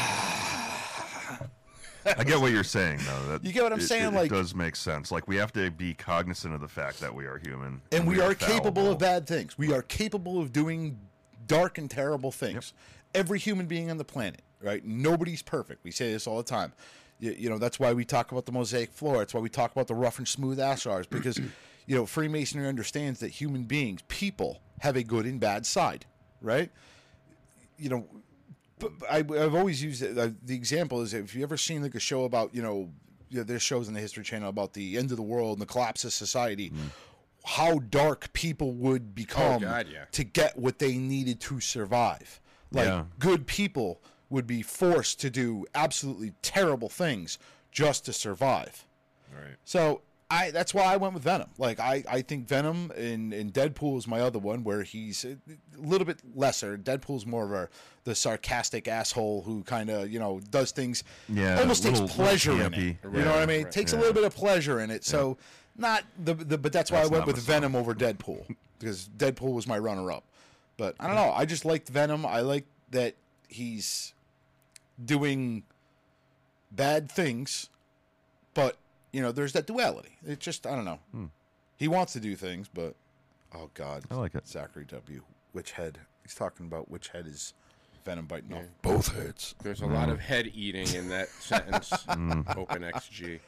I get what you're saying, though. That You get what I'm saying? It Like- does make sense. Like we have to be cognizant of the fact that we are human, and we are capable fallible. of bad things. We are capable of doing dark and terrible things. Every human being on the planet, right? Nobody's perfect. We say this all the time. You know, that's why we talk about the mosaic floor. That's why we talk about the rough and smooth ashars, because, you know, Freemasonry understands that human beings, people, have a good and bad side, right? You know, but I've always used it. The example is if you ever seen like a show about, you know, there's shows on the History Channel about the end of the world and the collapse of society, how dark people would become God, yeah. to get what they needed to survive. Like Yeah. good people would be forced to do absolutely terrible things just to survive. Right. So that's why I went with Venom. Like I think Venom in Deadpool is my other one, where he's a little bit lesser. Deadpool's more of the sarcastic asshole who kind of, you know, does things almost takes little pleasure in it. campy. You know what I mean? Right. Takes a little bit of pleasure in it. So not but that's why That's I went not with Masonic. Venom over Deadpool, because Deadpool was my runner up. But I don't know. I just liked Venom. I like that he's doing bad things, but you know, there's that duality. It just, I don't know. He wants to do things, but oh god, I like it. Zachary W. Which head? He's talking about which head is Venom biting off both heads. There's a lot of head eating in that sentence. OpenXG.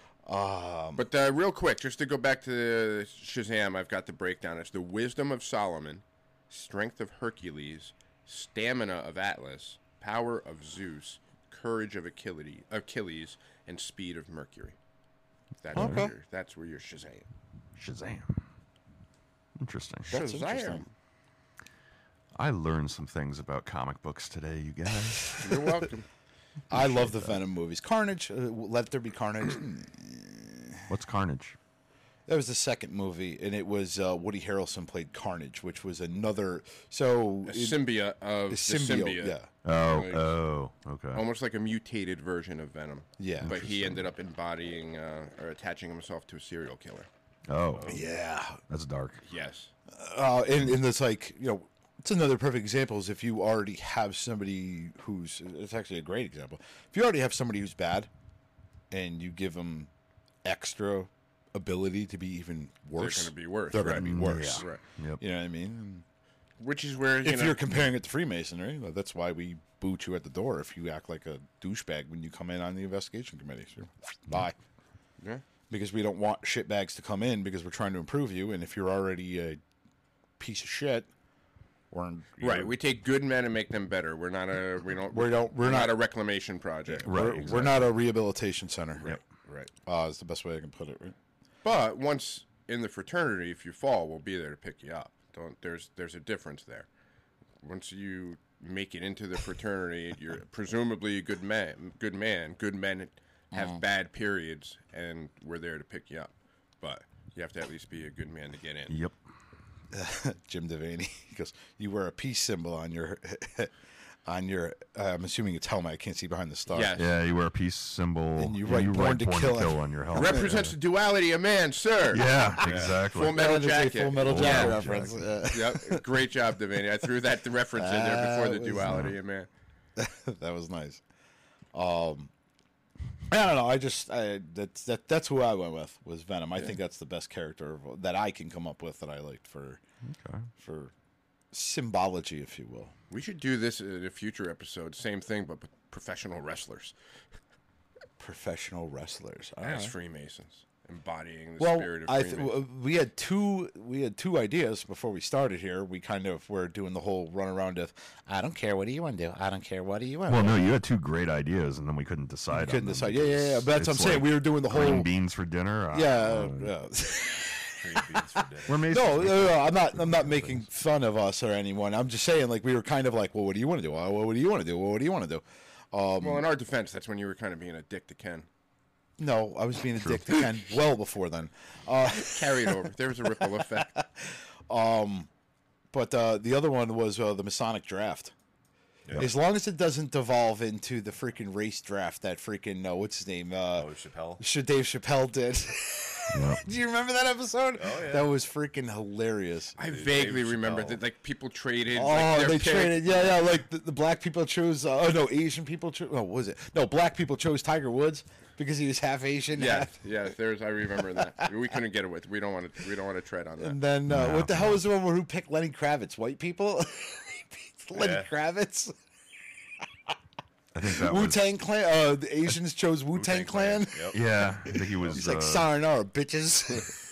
But real quick, just to go back to Shazam, I've got the breakdown. It's the wisdom of Solomon, strength of Hercules, stamina of Atlas, power of Zeus, courage of Achilles, and speed of Mercury. That's where you're Shazam. Shazam. Interesting. That's interesting. I learned some things about comic books today, you guys. You're welcome. I love the Venom movies. Carnage, Let There Be Carnage. What's Carnage? That was the second movie, and it was Woody Harrelson played Carnage, which was another. So A symbiote of the symbiote. yeah. Oh, okay. Almost like a mutated version of Venom. Yeah. But he ended up embodying or attaching himself to a serial killer. Oh, Yeah. that's dark. Yes. And it's like, you know, it's another perfect example is if you already have somebody who's, it's actually a great example. If you already have somebody who's bad and you give them extra ability to be even worse, They're going to be worse. They're right. going to be worse. Right. Yep. You know what I mean? Which is where, If you're comparing it to Freemasonry, well, that's why we boot you at the door if you act like a douchebag when you come in on the investigation committee. So, bye. Yeah. Because we don't want shitbags to come in because we're trying to improve you. And if you're already a piece of shit, Right, we take good men and make them better. We're not a we're not not a reclamation project. Right. We're not a rehabilitation center. Right. Is the best way I can put it. Right? But once in the fraternity, if you fall, we'll be there to pick you up. There's a difference there. Once you make it into the fraternity, you're presumably a good man. Good men have bad periods, and we're there to pick you up. But you have to at least be a good man to get in. Yep. Jim Devaney, he goes, you wear a peace symbol on your I'm assuming it's helmet. I can't see behind the star. Yes. Yeah, you wear a peace symbol. And you write Born to Kill on your helmet. Represents the duality of man, sir. Yeah, exactly. Full Metal That is a Jacket. Full Metal Full Jacket Metal reference. Yep. Great job, Devaney. I threw that reference in there before the duality of man. That was nice. I don't know. That's who I went with, was Venom. I think that's the best character that I can come up with that I liked for symbology, if you will. We should do this in a future episode. Same thing, but with professional wrestlers Professional wrestlers. All as right. Freemasons, embodying the Well, spirit of Freemasons. we had two ideas before we started here. We kind of were doing the whole run around of, I don't care, what do you want to do? I don't care, what do you want to Well, do? no, you had two great ideas, and then we couldn't decide. Couldn't on them decide. because Yeah. But that's what I'm it's saying. like We were doing the green whole. beans for dinner. Yeah. Green beans for dinner. We're Masons. No, I'm not making fun of us or anyone. I'm just saying, like, we were kind of like, well, what do you want to do? Well, what do you want to do? Well, what do you want to do? Well, in our defense, that's when you were kind of being a dick to Ken. No, I was being a dick to Ken well before then. Carried over. There was a ripple effect. But the other one was the Masonic draft. Yeah. As long as it doesn't devolve into the freaking race draft that freaking what's his name? Chappelle. Dave Chappelle did. Do you remember that episode? Oh, yeah. That was freaking hilarious. I vaguely Dave remember Chappelle. that, like, people traded. Oh, like, their they pick. traded. Yeah. Like the black people chose. Asian people chose. Oh, what was it? No, black people chose Tiger Woods because he was half Asian. Yeah, half- yeah. There's. I remember that. We couldn't get it with. We don't want to tread on that. And then what the hell was the one where who picked Lenny Kravitz? White people. Lenny Yeah. Kravitz. I think that Wu was. Tang Clan. The Asians chose Wu Tang Clan. Yep. Yeah, I think he was. He's like, sayonara, bitches.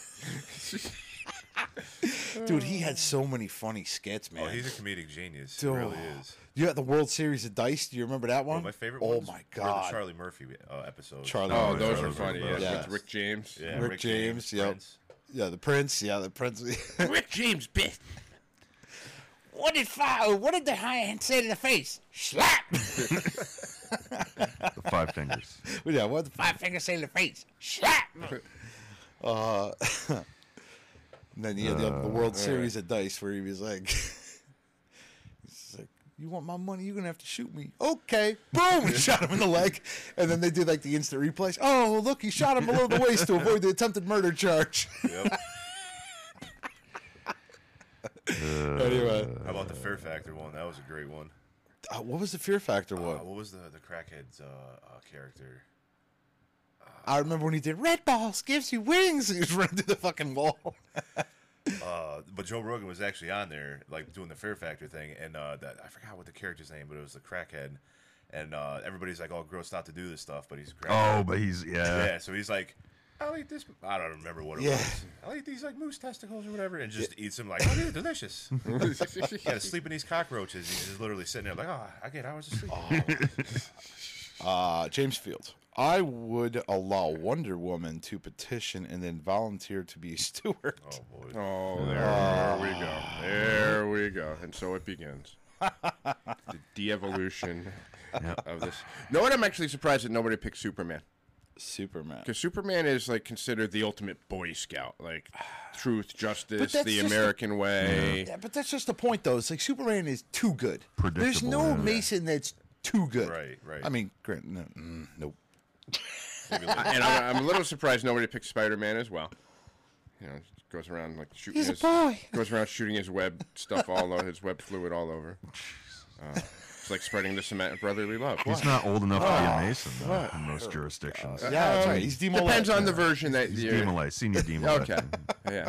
Dude, he had so many funny skits, man. Oh, he's a comedic genius. Dude. He really is. You got the World Series of Dice. Do you remember that one? My favorite Oh ones my were the god, Charlie Murphy episodes. Charlie. Oh, Murphy. those Those are are funny. the Yeah, best. with Rick James. Yeah, Rick James, yep. Prince. Yeah, the Prince. Yeah, the Prince. Rick James, bitch. What did the high hand say to the face? Slap. The Five Fingers. Yeah, what did the 5 fingers say to the face? Slap. And then you had the World Series of Dice where he was like, he's like, you want my money? You're gonna have to shoot me. Okay, boom! He shot him in the leg, and then they did like the instant replays. Oh, look, he shot him below the waist to avoid the attempted murder charge. Yep. Anyway, How about the Fear Factor one? That was a great one. what was the Fear Factor one? What was the crackhead's character? I remember when he did Red Balls gives you wings. He was running through the fucking wall. But Joe Rogan was actually on there, like doing the Fear Factor thing, and I forgot what the character's name, but it was the crackhead, and everybody's like, "Oh, gross, not to do this stuff," but he's a crackhead. Oh, but he's Yeah, so he's like, I'll eat this. I don't remember what it Yeah. was. I'll eat these like moose testicles or whatever, and just eats them like, oh, they're delicious. Yeah, sleep in these cockroaches. He's just literally sitting there like, oh, I get hours of sleep. James Fields. I would allow Wonder Woman to petition and then volunteer to be a steward. Oh boy. Oh, there we go. There we go. And so it begins. The de-evolution of this. You know what? I'm actually surprised that nobody picked Superman. Superman. Because Superman is like considered the ultimate Boy Scout, like truth, justice, that's the just American way. Yeah, but that's just the point, though. It's like Superman is too good. There's Predictable, no yeah. Mason that's too good. Right, right. I mean, Grant, nope. Maybe like, And I'm a little surprised nobody picked Spider-Man as well. You know, goes around like shooting He's a his boy. goes around shooting his web stuff all over, his web fluid all over. It's like spreading the cement of brotherly love. He's not old enough to be a Mason though, in most jurisdictions. Yeah, that's right. He's Demolay. Depends on the version that He's you're. Demolay, senior Demolay. Okay. Yeah.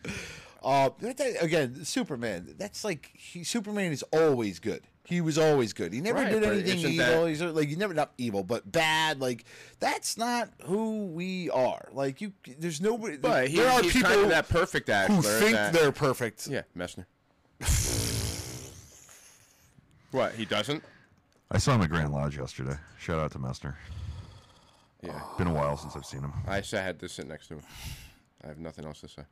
Again, Superman. That's like Superman is always good. He was always good. He never Right, did but anything isn't evil. that- He's like, he never not evil, but bad. Like that's not who we are. Like there's nobody. But there are he's people kind of that perfect actor. who think that, they're perfect. Yeah, Messner. What? He doesn't? I saw him at Grand Lodge yesterday. Shout out to Messner. Yeah. Been a while since I've seen him. I had to sit next to him. I have nothing else to say.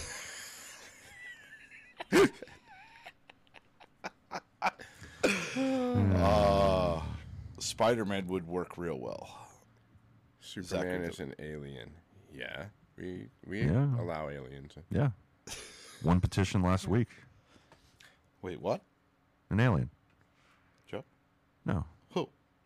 Spider-Man would work real well. Superman Zachary is an alien. Yeah. We Yeah. allow aliens. Yeah. One petition last week. Wait, what? An alien. Joe? No. Who?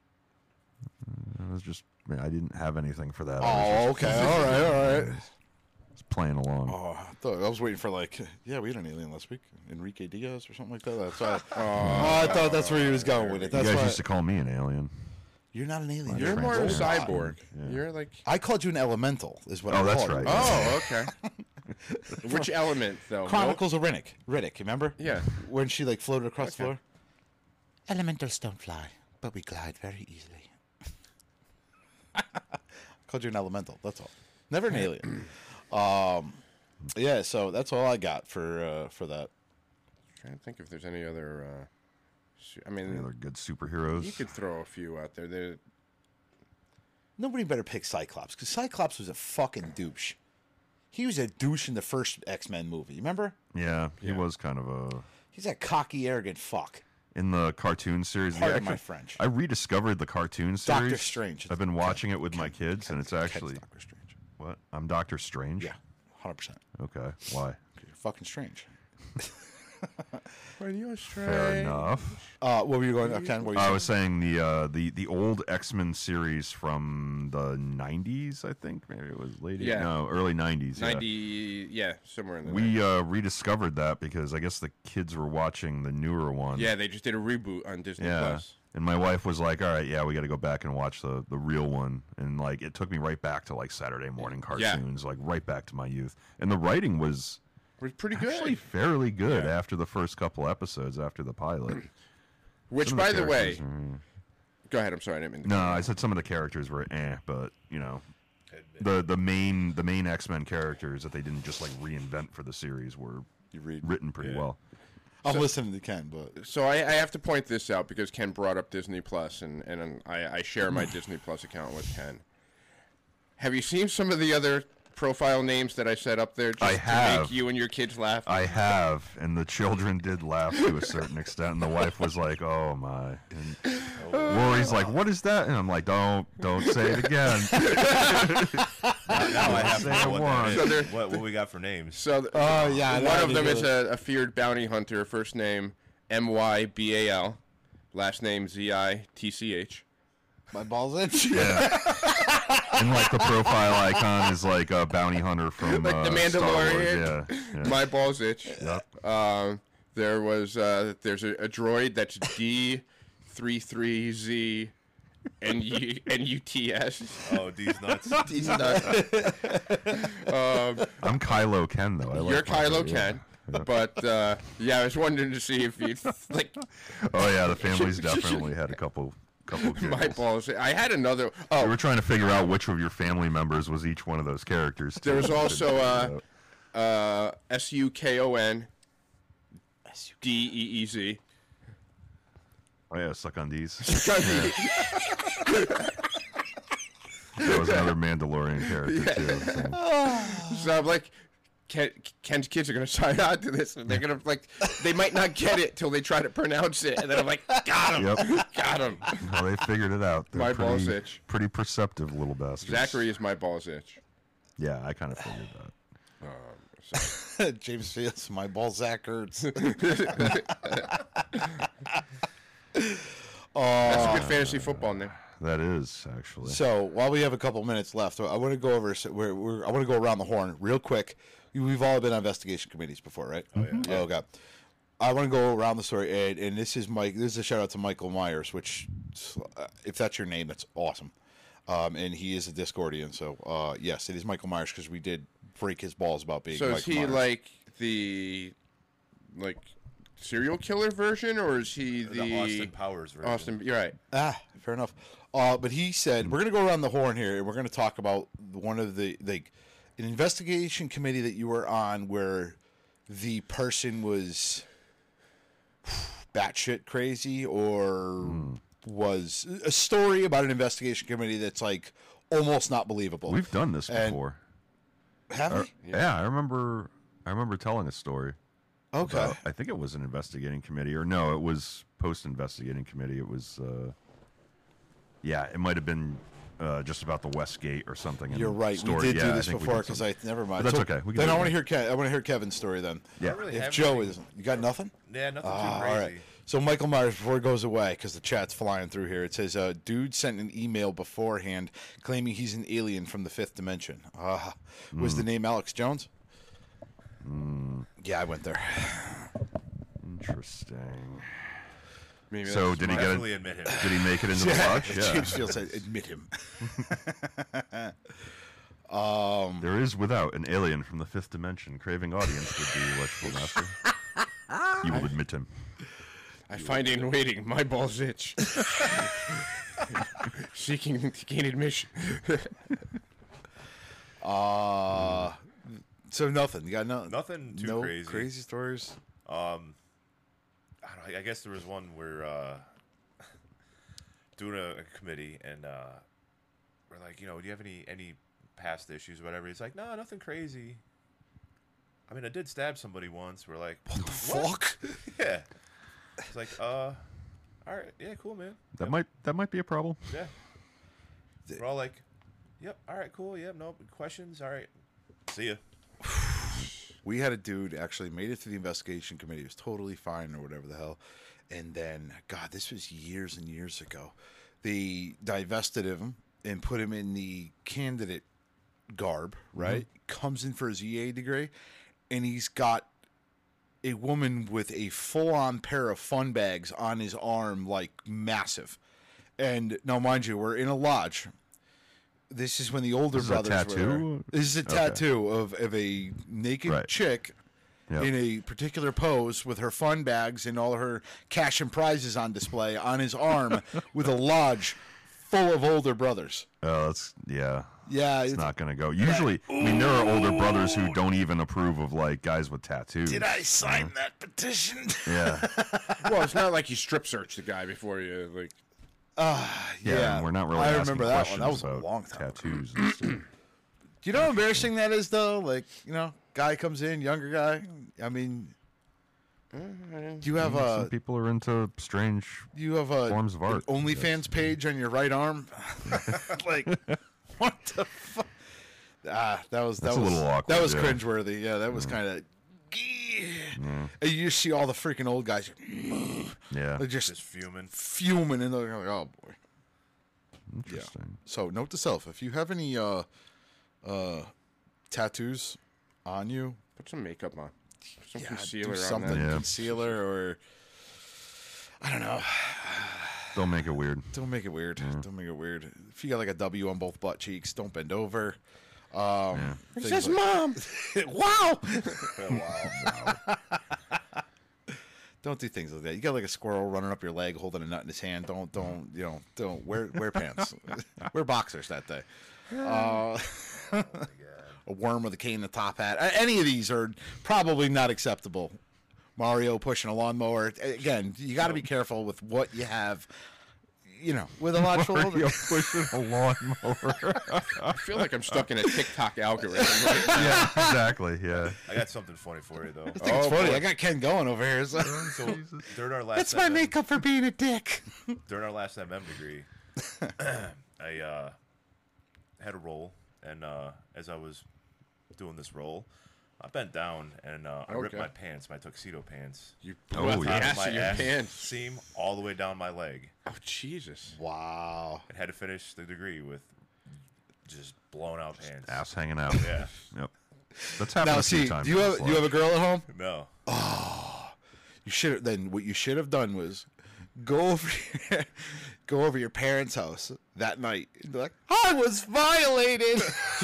It was just, I didn't have anything for that. Oh, okay. All right. Just playing along. Oh, I was waiting for yeah, we had an alien last week, Enrique Diaz or something like that. That's why. I thought that's where he was going with it. You That's guys why. used to call me an alien. You're not an alien. You're more of a Transparent. cyborg. Yeah. You're like. I called you an elemental. Is what I Oh, that's called you. right. Oh, okay. Which element, though? Chronicles of Riddick. Riddick, remember? Yeah. When she floated across the Okay. floor. Elementals don't fly, but we glide very easily. Called you an elemental. That's all. Never an alien. Yeah. So that's all I got for that. Trying to think if there's any other. I Any mean, other good superheroes? you could throw a few out there. Nobody better pick Cyclops because Cyclops was a fucking douche. He was a douche in the first X-Men movie. Remember? Yeah, he was kind of a... He's a cocky, arrogant fuck. In the cartoon series... Pardon my French. I rediscovered the cartoon series. Doctor Strange. I've been watching it with my kids, and it's Ken's actually... Doctor Strange. What? I'm Doctor Strange? Yeah, 100%. Okay, why? You're fucking strange. When you're Fair enough. What were you going? Ken, what were you I saying? was saying the old X-Men series from the 90s, I think. Maybe it was late... Yeah. No, early 90s. 90, yeah, somewhere in there. We rediscovered that because I guess the kids were watching the newer one. Yeah, they just did a reboot on Disney Yeah. Plus. And my wife was like, all right, yeah, we got to go back and watch the real one. And, it took me right back to, Saturday morning cartoons, right back to my youth. And the writing was We're pretty actually good. fairly good after the first couple episodes, after the pilot. Which, Some of by the way, characters are- go ahead. I'm sorry, I didn't mean to. No, I said some of the characters were but, the main X-Men characters that they didn't just, reinvent for the series were You read. written pretty well. I'm listening to Ken, but So I have to point this out because Ken brought up Disney Plus, and I share my Disney Plus account with Ken. Have you seen some of the other profile names that I set up there just I to have. make you and your kids laugh? I have, and the children did laugh to a certain extent, and the wife was like, "Oh my!" And Rory's like, "What is that?" And I'm like, "Don't say it again." Now I have to Say know what one. that So is. What we got for names? So yeah, one of them is a feared bounty hunter. First name Mybal, last name Zitch. my balls itch. Yeah. And the profile icon is a bounty hunter from Like the Star Mandalorian. Wars. Yeah. My balls itch. Yep. There was there's a droid that's D33Z and UTS. Oh, these nuts. He's not. I'm Kylo Ken though. I like You're my Kylo name. Ken. Yeah. But I was wondering to see if you'd Oh yeah, the family's definitely had a couple giggles. my balls. I had another. We were trying to figure out which of your family members was each one of those characters. There was too. also SUKON DEEZ. Oh yeah, suck on these. That was another Mandalorian character too. So. So I'm like, Ken's kids are gonna sign on to this, and they're gonna they might not get it till they try to pronounce it, and then I'm like, got him, Yep. got him. Well, they figured it out. They're My pretty, balls itch. Pretty perceptive little bastards. Zachary is my balls itch. Yeah, I kind of figured that. So, James Fields, my ball Zach hurts. that's a good fantasy football name. That is actually. So while we have a couple minutes left, I want to go over. I want to go around the horn real quick. We've all been on investigation committees before, right? Oh yeah. Oh god. I want to go around the story, and this is Mike. This is a shout out to Michael Myers, which, if that's your name, that's awesome. And he is a Discordian, so yes, it is Michael Myers because we did break his balls about being. So Michael is he Myers. like the serial killer version, or is he The Austin Powers version. Austin, you're right. Fair enough. But he said we're going to go around the horn here, and we're going to talk about one of the an investigation committee that you were on, where the person was batshit crazy or was a story about an investigation committee that's like almost not believable. We've done this And- before. Have we? Yeah, I remember telling a story. Okay. about- I think it was an investigating committee, or no, it was post-investigating committee. It was, yeah, it might have been just about the Westgate or something. in You're the right. story. We did Yeah, do I this think we before did because something. never mind. But that's So okay. We can then do I it want to again. hear I want to hear Kevin's story then. Yeah. I don't really If have Joe anything- is, you got nothing? Yeah, nothing too All crazy. right. So Michael Myers, before he goes away, because the chat's flying through here, it says, dude sent an email beforehand claiming he's an alien from the fifth dimension. Was the name Alex Jones? Yeah, I went there. Interesting. Maybe So that's did he my- get it? Definitely admit him. Did he make it into the lodge? Yeah. James Field said, admit him. There is without an alien from the fifth dimension craving audience with the electrical master. You will admit him. I find it in waiting. My balls itch. Seeking to gain admission. So nothing. You got Nothing too no crazy. crazy stories? I don't know, I guess there was one where doing a committee and we're like, do you have any past issues or whatever? He's like, no, nothing crazy. I mean, I did stab somebody once. We're like, what the Fuck. Yeah. It's like, all right, yeah, cool, man. That might be a problem. Yeah. We're all like, yep, all right, cool, yep, no questions, all right, see ya. We had a dude actually made it through the investigation committee. He was totally fine or whatever the hell. And then, God, this was years and years ago. They divested of him and put him in the candidate garb, right? Comes in for his EA degree, and he's got a woman with a full-on pair of fun bags on his arm, like massive. And now, mind you, we're in a lodge. This is when the older This is a brothers were tattoo? there. This is a Okay. tattoo of a naked Right. chick Yep. in a particular pose with her fun bags and all her cash and prizes on display on his arm with a lodge full of older brothers. Oh, that's yeah. Yeah, It's not gonna go. Usually, I mean, there are older brothers who don't even approve of like guys with tattoos. Did I sign that petition? Yeah, Well, it's not like you strip search the guy before you like. yeah. And we're not really. I asking remember that one. questions That was a about long time ago. tattoos. And stuff. Do you know how embarrassing that is, though? Like, guy comes in, younger guy. I mean, do you have Some a people are into strange. forms of art, an OnlyFans page on your right arm? Like, what the fuck? That was That's a little awkward, That was yeah. cringeworthy. Yeah, that was kind of. And you just see all the freaking old guys. Yeah, They're just Just fuming. fuming, and they're like, "Oh boy." interesting. So, note to self: if you have any tattoos on you, Put some makeup on. Put some do concealer on something, that. Yeah. concealer, or I don't know. Don't make it weird. Don't make it weird. Don't make it weird. If you got like a W on both butt cheeks, don't bend over. It says Mom. Wow. Don't do things like that. You got like a squirrel running up your leg, holding a nut in his hand. Don't wear pants. Wear boxers that day. A worm with a cane in the top hat. Any of these are probably not acceptable. Mario pushing a lawnmower. Again, you got to be careful with what you have. With a lot of Mario older. pushing a lawnmower. I feel like I'm stuck in a TikTok algorithm. Right? Yeah, exactly. Yeah. I got something funny for you, though. I think it's funny. I got Ken going over here. So. So, during our last That's my makeup for being a dick. during our last MM degree, I had a roll, and as I was doing this roll, I bent down and I ripped Okay. my pants, my tuxedo pants. You Oh, pull out the yeah. ass my of your ass pants. seam all the way down my leg, Oh Jesus! Wow. and had to finish the degree with just blown out pants. Ass hanging out. Yeah. Yep. That's happened Now, a few see, times. do you in have this you have a life. girl at home? No. You should then. What you should have done was go over your parents' house that night and be like, "I was violated."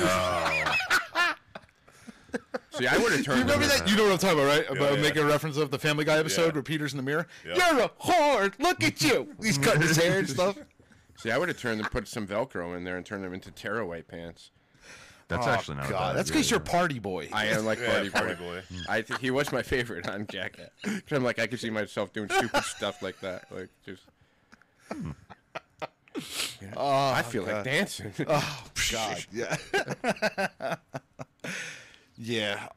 See, I would have You turned. remember that? You know what I'm talking about, right? About yeah. making a reference of the Family Guy episode Yeah. where Peter's in the mirror. Yeah. You're a whore. Look at you. He's cutting his hair and stuff. See, I would have turned and put some Velcro in there and turned them into tearaway pants. That's actually not God, bad. that's because you're a party boy. I am like Yeah, Party Boy. I think he was my favorite on Jackass. 'Cause I'm like, I could see myself doing stupid stuff like that. Like, just. I feel like dancing. Oh God, yeah, yeah.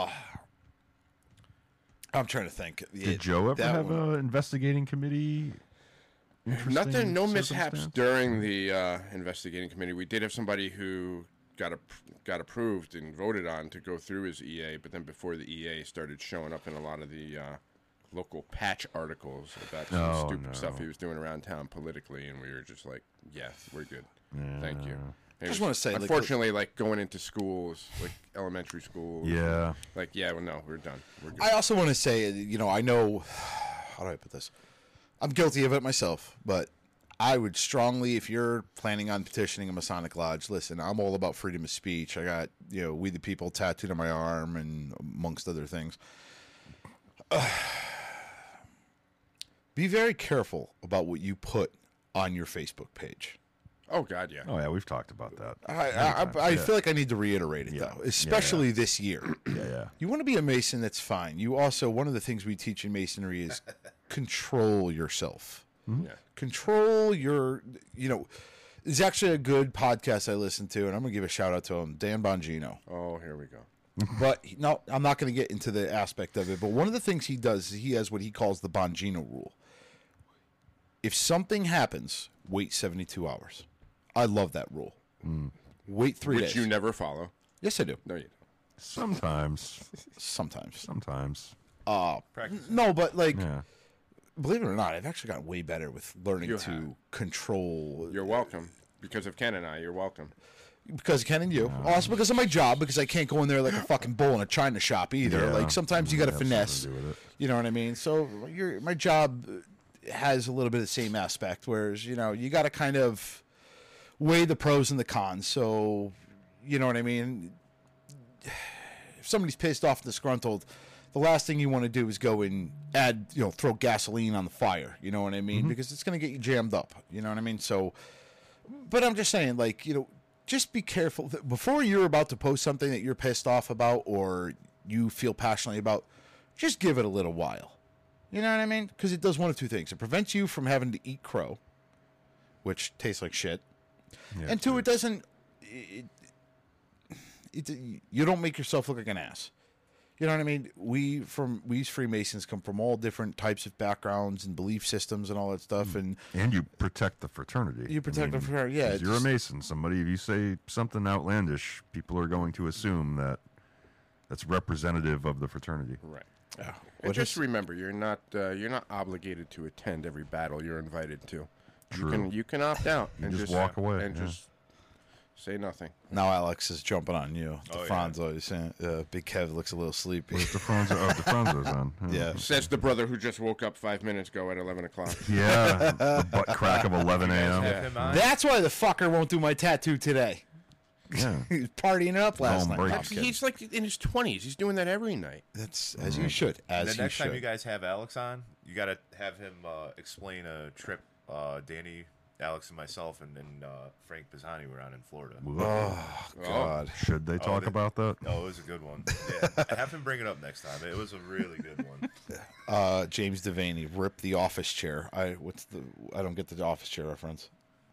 I'm trying to think. Did Joe ever that have one- an investigating committee? Nothing, no mishaps circumstance? during the investigating committee. We did have somebody who got approved and voted on to go through his EA, but then before the EA started showing up in a lot of the local patch articles about some Oh, stupid stuff no. he was doing around town politically, and we were just like, yeah, we're good. Thank you. I just wanna say, like, unfortunately, like going into schools, like elementary schools. Yeah. Like, yeah, well, no, we're done. We're good. I also want to say, I know. How do I put this? I'm guilty of it myself, but I would strongly, if you're planning on petitioning a Masonic Lodge, listen, I'm all about freedom of speech. I got, We the People tattooed on my arm and amongst other things. Be very careful about what you put on your Facebook page. Oh God, yeah. Oh yeah, we've talked about that. I feel like I need to reiterate it, though, especially this year. Yeah. You want to be a Mason, that's fine. You also, one of the things we teach in Masonry is control yourself. Yeah. Control your, there's actually a good podcast I listened to, and I'm going to give a shout out to him, Dan Bongino. Oh, here we go. But, no, I'm not going to get into the aspect of it, but one of the things he does is he has what he calls the Bongino rule. If something happens, wait 72 hours. I love that rule. Wait 3 Which days. you never follow. Yes, I do. No, you don't. Sometimes. Sometimes. Practice. No, but Yeah. believe it or not, I've actually gotten way better with learning You to have. control. You're welcome. Because of Ken and I, you're welcome. Because Ken and you. Also because of my job, because I can't go in there like a fucking bull in a china shop either. Yeah. Like sometimes you got to Have something finesse. to do with it. You know what I mean? So my job has a little bit of the same aspect, whereas you got to kind of weigh the pros and the cons. So you know what I mean? If somebody's pissed off and disgruntled, the last thing you want to do is go and add, throw gasoline on the fire. You know what I mean? Because it's going to get you jammed up. You know what I mean? So, but I'm just saying, like, just be careful. Before you're about to post something that you're pissed off about or you feel passionately about, just give it a little while. You know what I mean? Because it does one of two things. It prevents you from having to eat crow, which tastes like shit. Yeah, And two, it doesn't. You don't make yourself look like an ass. You know what I mean? We Freemasons come from all different types of backgrounds and belief systems and all that stuff, and you protect the fraternity. you protect the fraternity. Yeah, 'cause you're a Mason. Somebody, if you say something outlandish, people are going to assume that that's representative of the fraternity. Right. Yeah. And just remember, you're not obligated to attend every battle you're invited to. True. You can opt out and just walk away, and yeah. just say nothing. Now Alex is jumping on you. Oh, DeFranzo is saying Big Kev looks a little sleepy. DeFranzo's on. Yeah. Says the brother who just woke up 5 minutes ago at 11 o'clock. Yeah, the butt crack of 11 a.m. Have him on? That's why the fucker won't do my tattoo today. Yeah. He was partying up last Home night. break. No, I'm kidding. He's like in his 20s. He's doing that every night. That's as you should. As The you next should. time you guys have Alex on, you got to have him explain a trip Danny, Alex, and myself, and Frank Pisani were on in Florida. Oh God. Should they talk about that? Oh, it was a good one. Yeah. Have him bring it up next time. It was a really good one. James Devaney, rip the office chair. I don't get the office chair reference.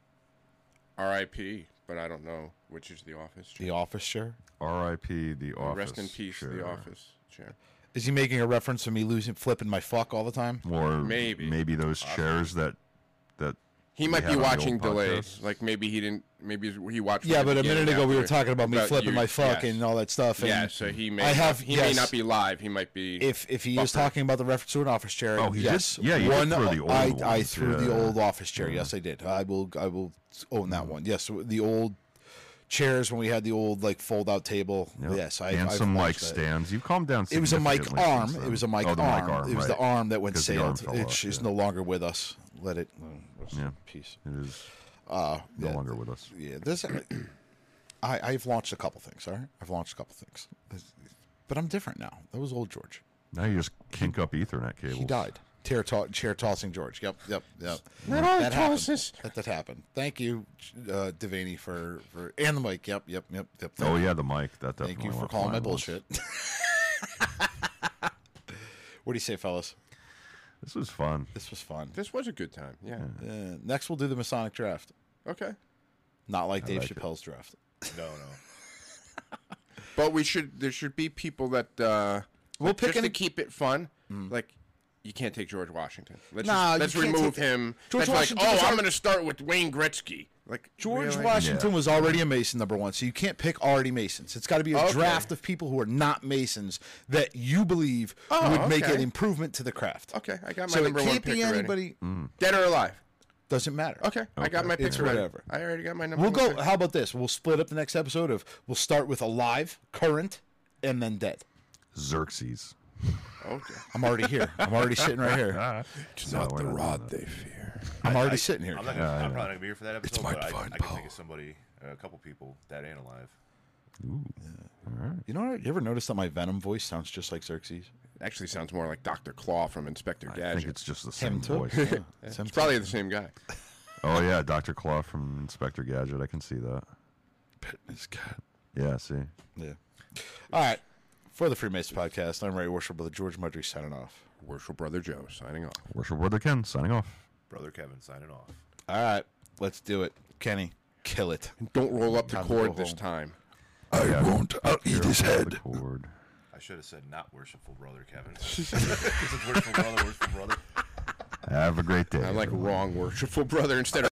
R.I.P. But I don't know which is the office chair. The office chair. R.I.P. The Office. Rest in peace, Sure. the office chair. Is he making a reference to me flipping my fuck all the time? Or Maybe. those chairs that He might had be on the watching old delays. podcasts. Like maybe he didn't. Maybe he watched. Yeah, from the but a minute beginning ago we were after- talking about me flipping my fuck yes. and all that stuff. And Yeah, so he may. I have. He yes, may not be live. He might be. If he is buffered. talking about the reference to an office chair, Oh, he did? yes, Yeah, you did throw the old I ones, threw the yeah. old office chair. Yes, I did. I will own that one. Yes, the old chairs when we had the old fold out table. Yep. Yes, and I've some mic watched that. stands. You've calmed down. It was a mic significantly arm. since then. It was a mic oh, the arm. Mic arm. It was right. the arm that went 'Cause the arm sailed. fell It off, is yeah. no longer with us. Let it. Yeah. Peace. It is No no longer with us. Yeah, this. I've launched a couple things. All right, I've launched a couple things, but I'm different now. That was old George. Now you just kink up Ethernet cables. He died. chair tossing George. Yep. Not all That tosses. happened. That happened. Thank you, Devaney, for and the mic. Yep. Oh yeah, the mic. That definitely. Thank you for went calling my flying once. bullshit. What do you say, fellas? This was fun. This was fun. This was a good time. Yeah. Next, we'll do the Masonic draft. Okay. Not like Dave like it. Chappelle's draft. No. But there should be people that We'll like, pick just any- to keep it fun. Like you can't take George Washington. Let's Nah, you let's can't remove take- him. George That's Washington like, was I'm our- going to start with Wayne Gretzky. Like George really? Washington was already a Mason, number one, so you can't pick already Masons. It's got to be a Okay. draft of people who are not Masons that you believe would make okay. an improvement to the craft. Okay, I got my So it number one can't pick be already. anybody. Dead or alive. Doesn't matter. Okay, I got my pick It's already. whatever. I already got my number We'll one go. pick. How about this? We'll split up the next episode of. We'll start with alive, current, and then dead. Xerxes. Okay. I'm already here. I'm already sitting right here. It's No, we're not doing that. they fear. I'm already sitting here. I'm not gonna, I'm probably not gonna be here for that episode, my but I divine can power. think of somebody, a couple people, dead and alive. You know what? You ever notice that my Venom voice sounds just like Xerxes? Actually, sounds more like Dr. Claw from Inspector I think Gadget. it's just the same Him too. voice. Yeah, it's him It's too. probably the same guy. Oh yeah, Dr. Claw from Inspector Gadget. I can see that. His cat. Yeah, see. Yeah. All right. For the Freemason Podcast, I'm Ray Worship Brother George Mudry signing off. Worship Brother Joe signing off. Worship Brother Ken signing off. Brother Kevin signing off. All right. Let's do it. Kenny, kill it. Don't roll up the Time to go cord this home. time. I won't. I'll eat his head. I should have said not worshipful brother Kevin. Because it's worshipful brother. Have a great day. I like everyone. wrong worshipful brother instead of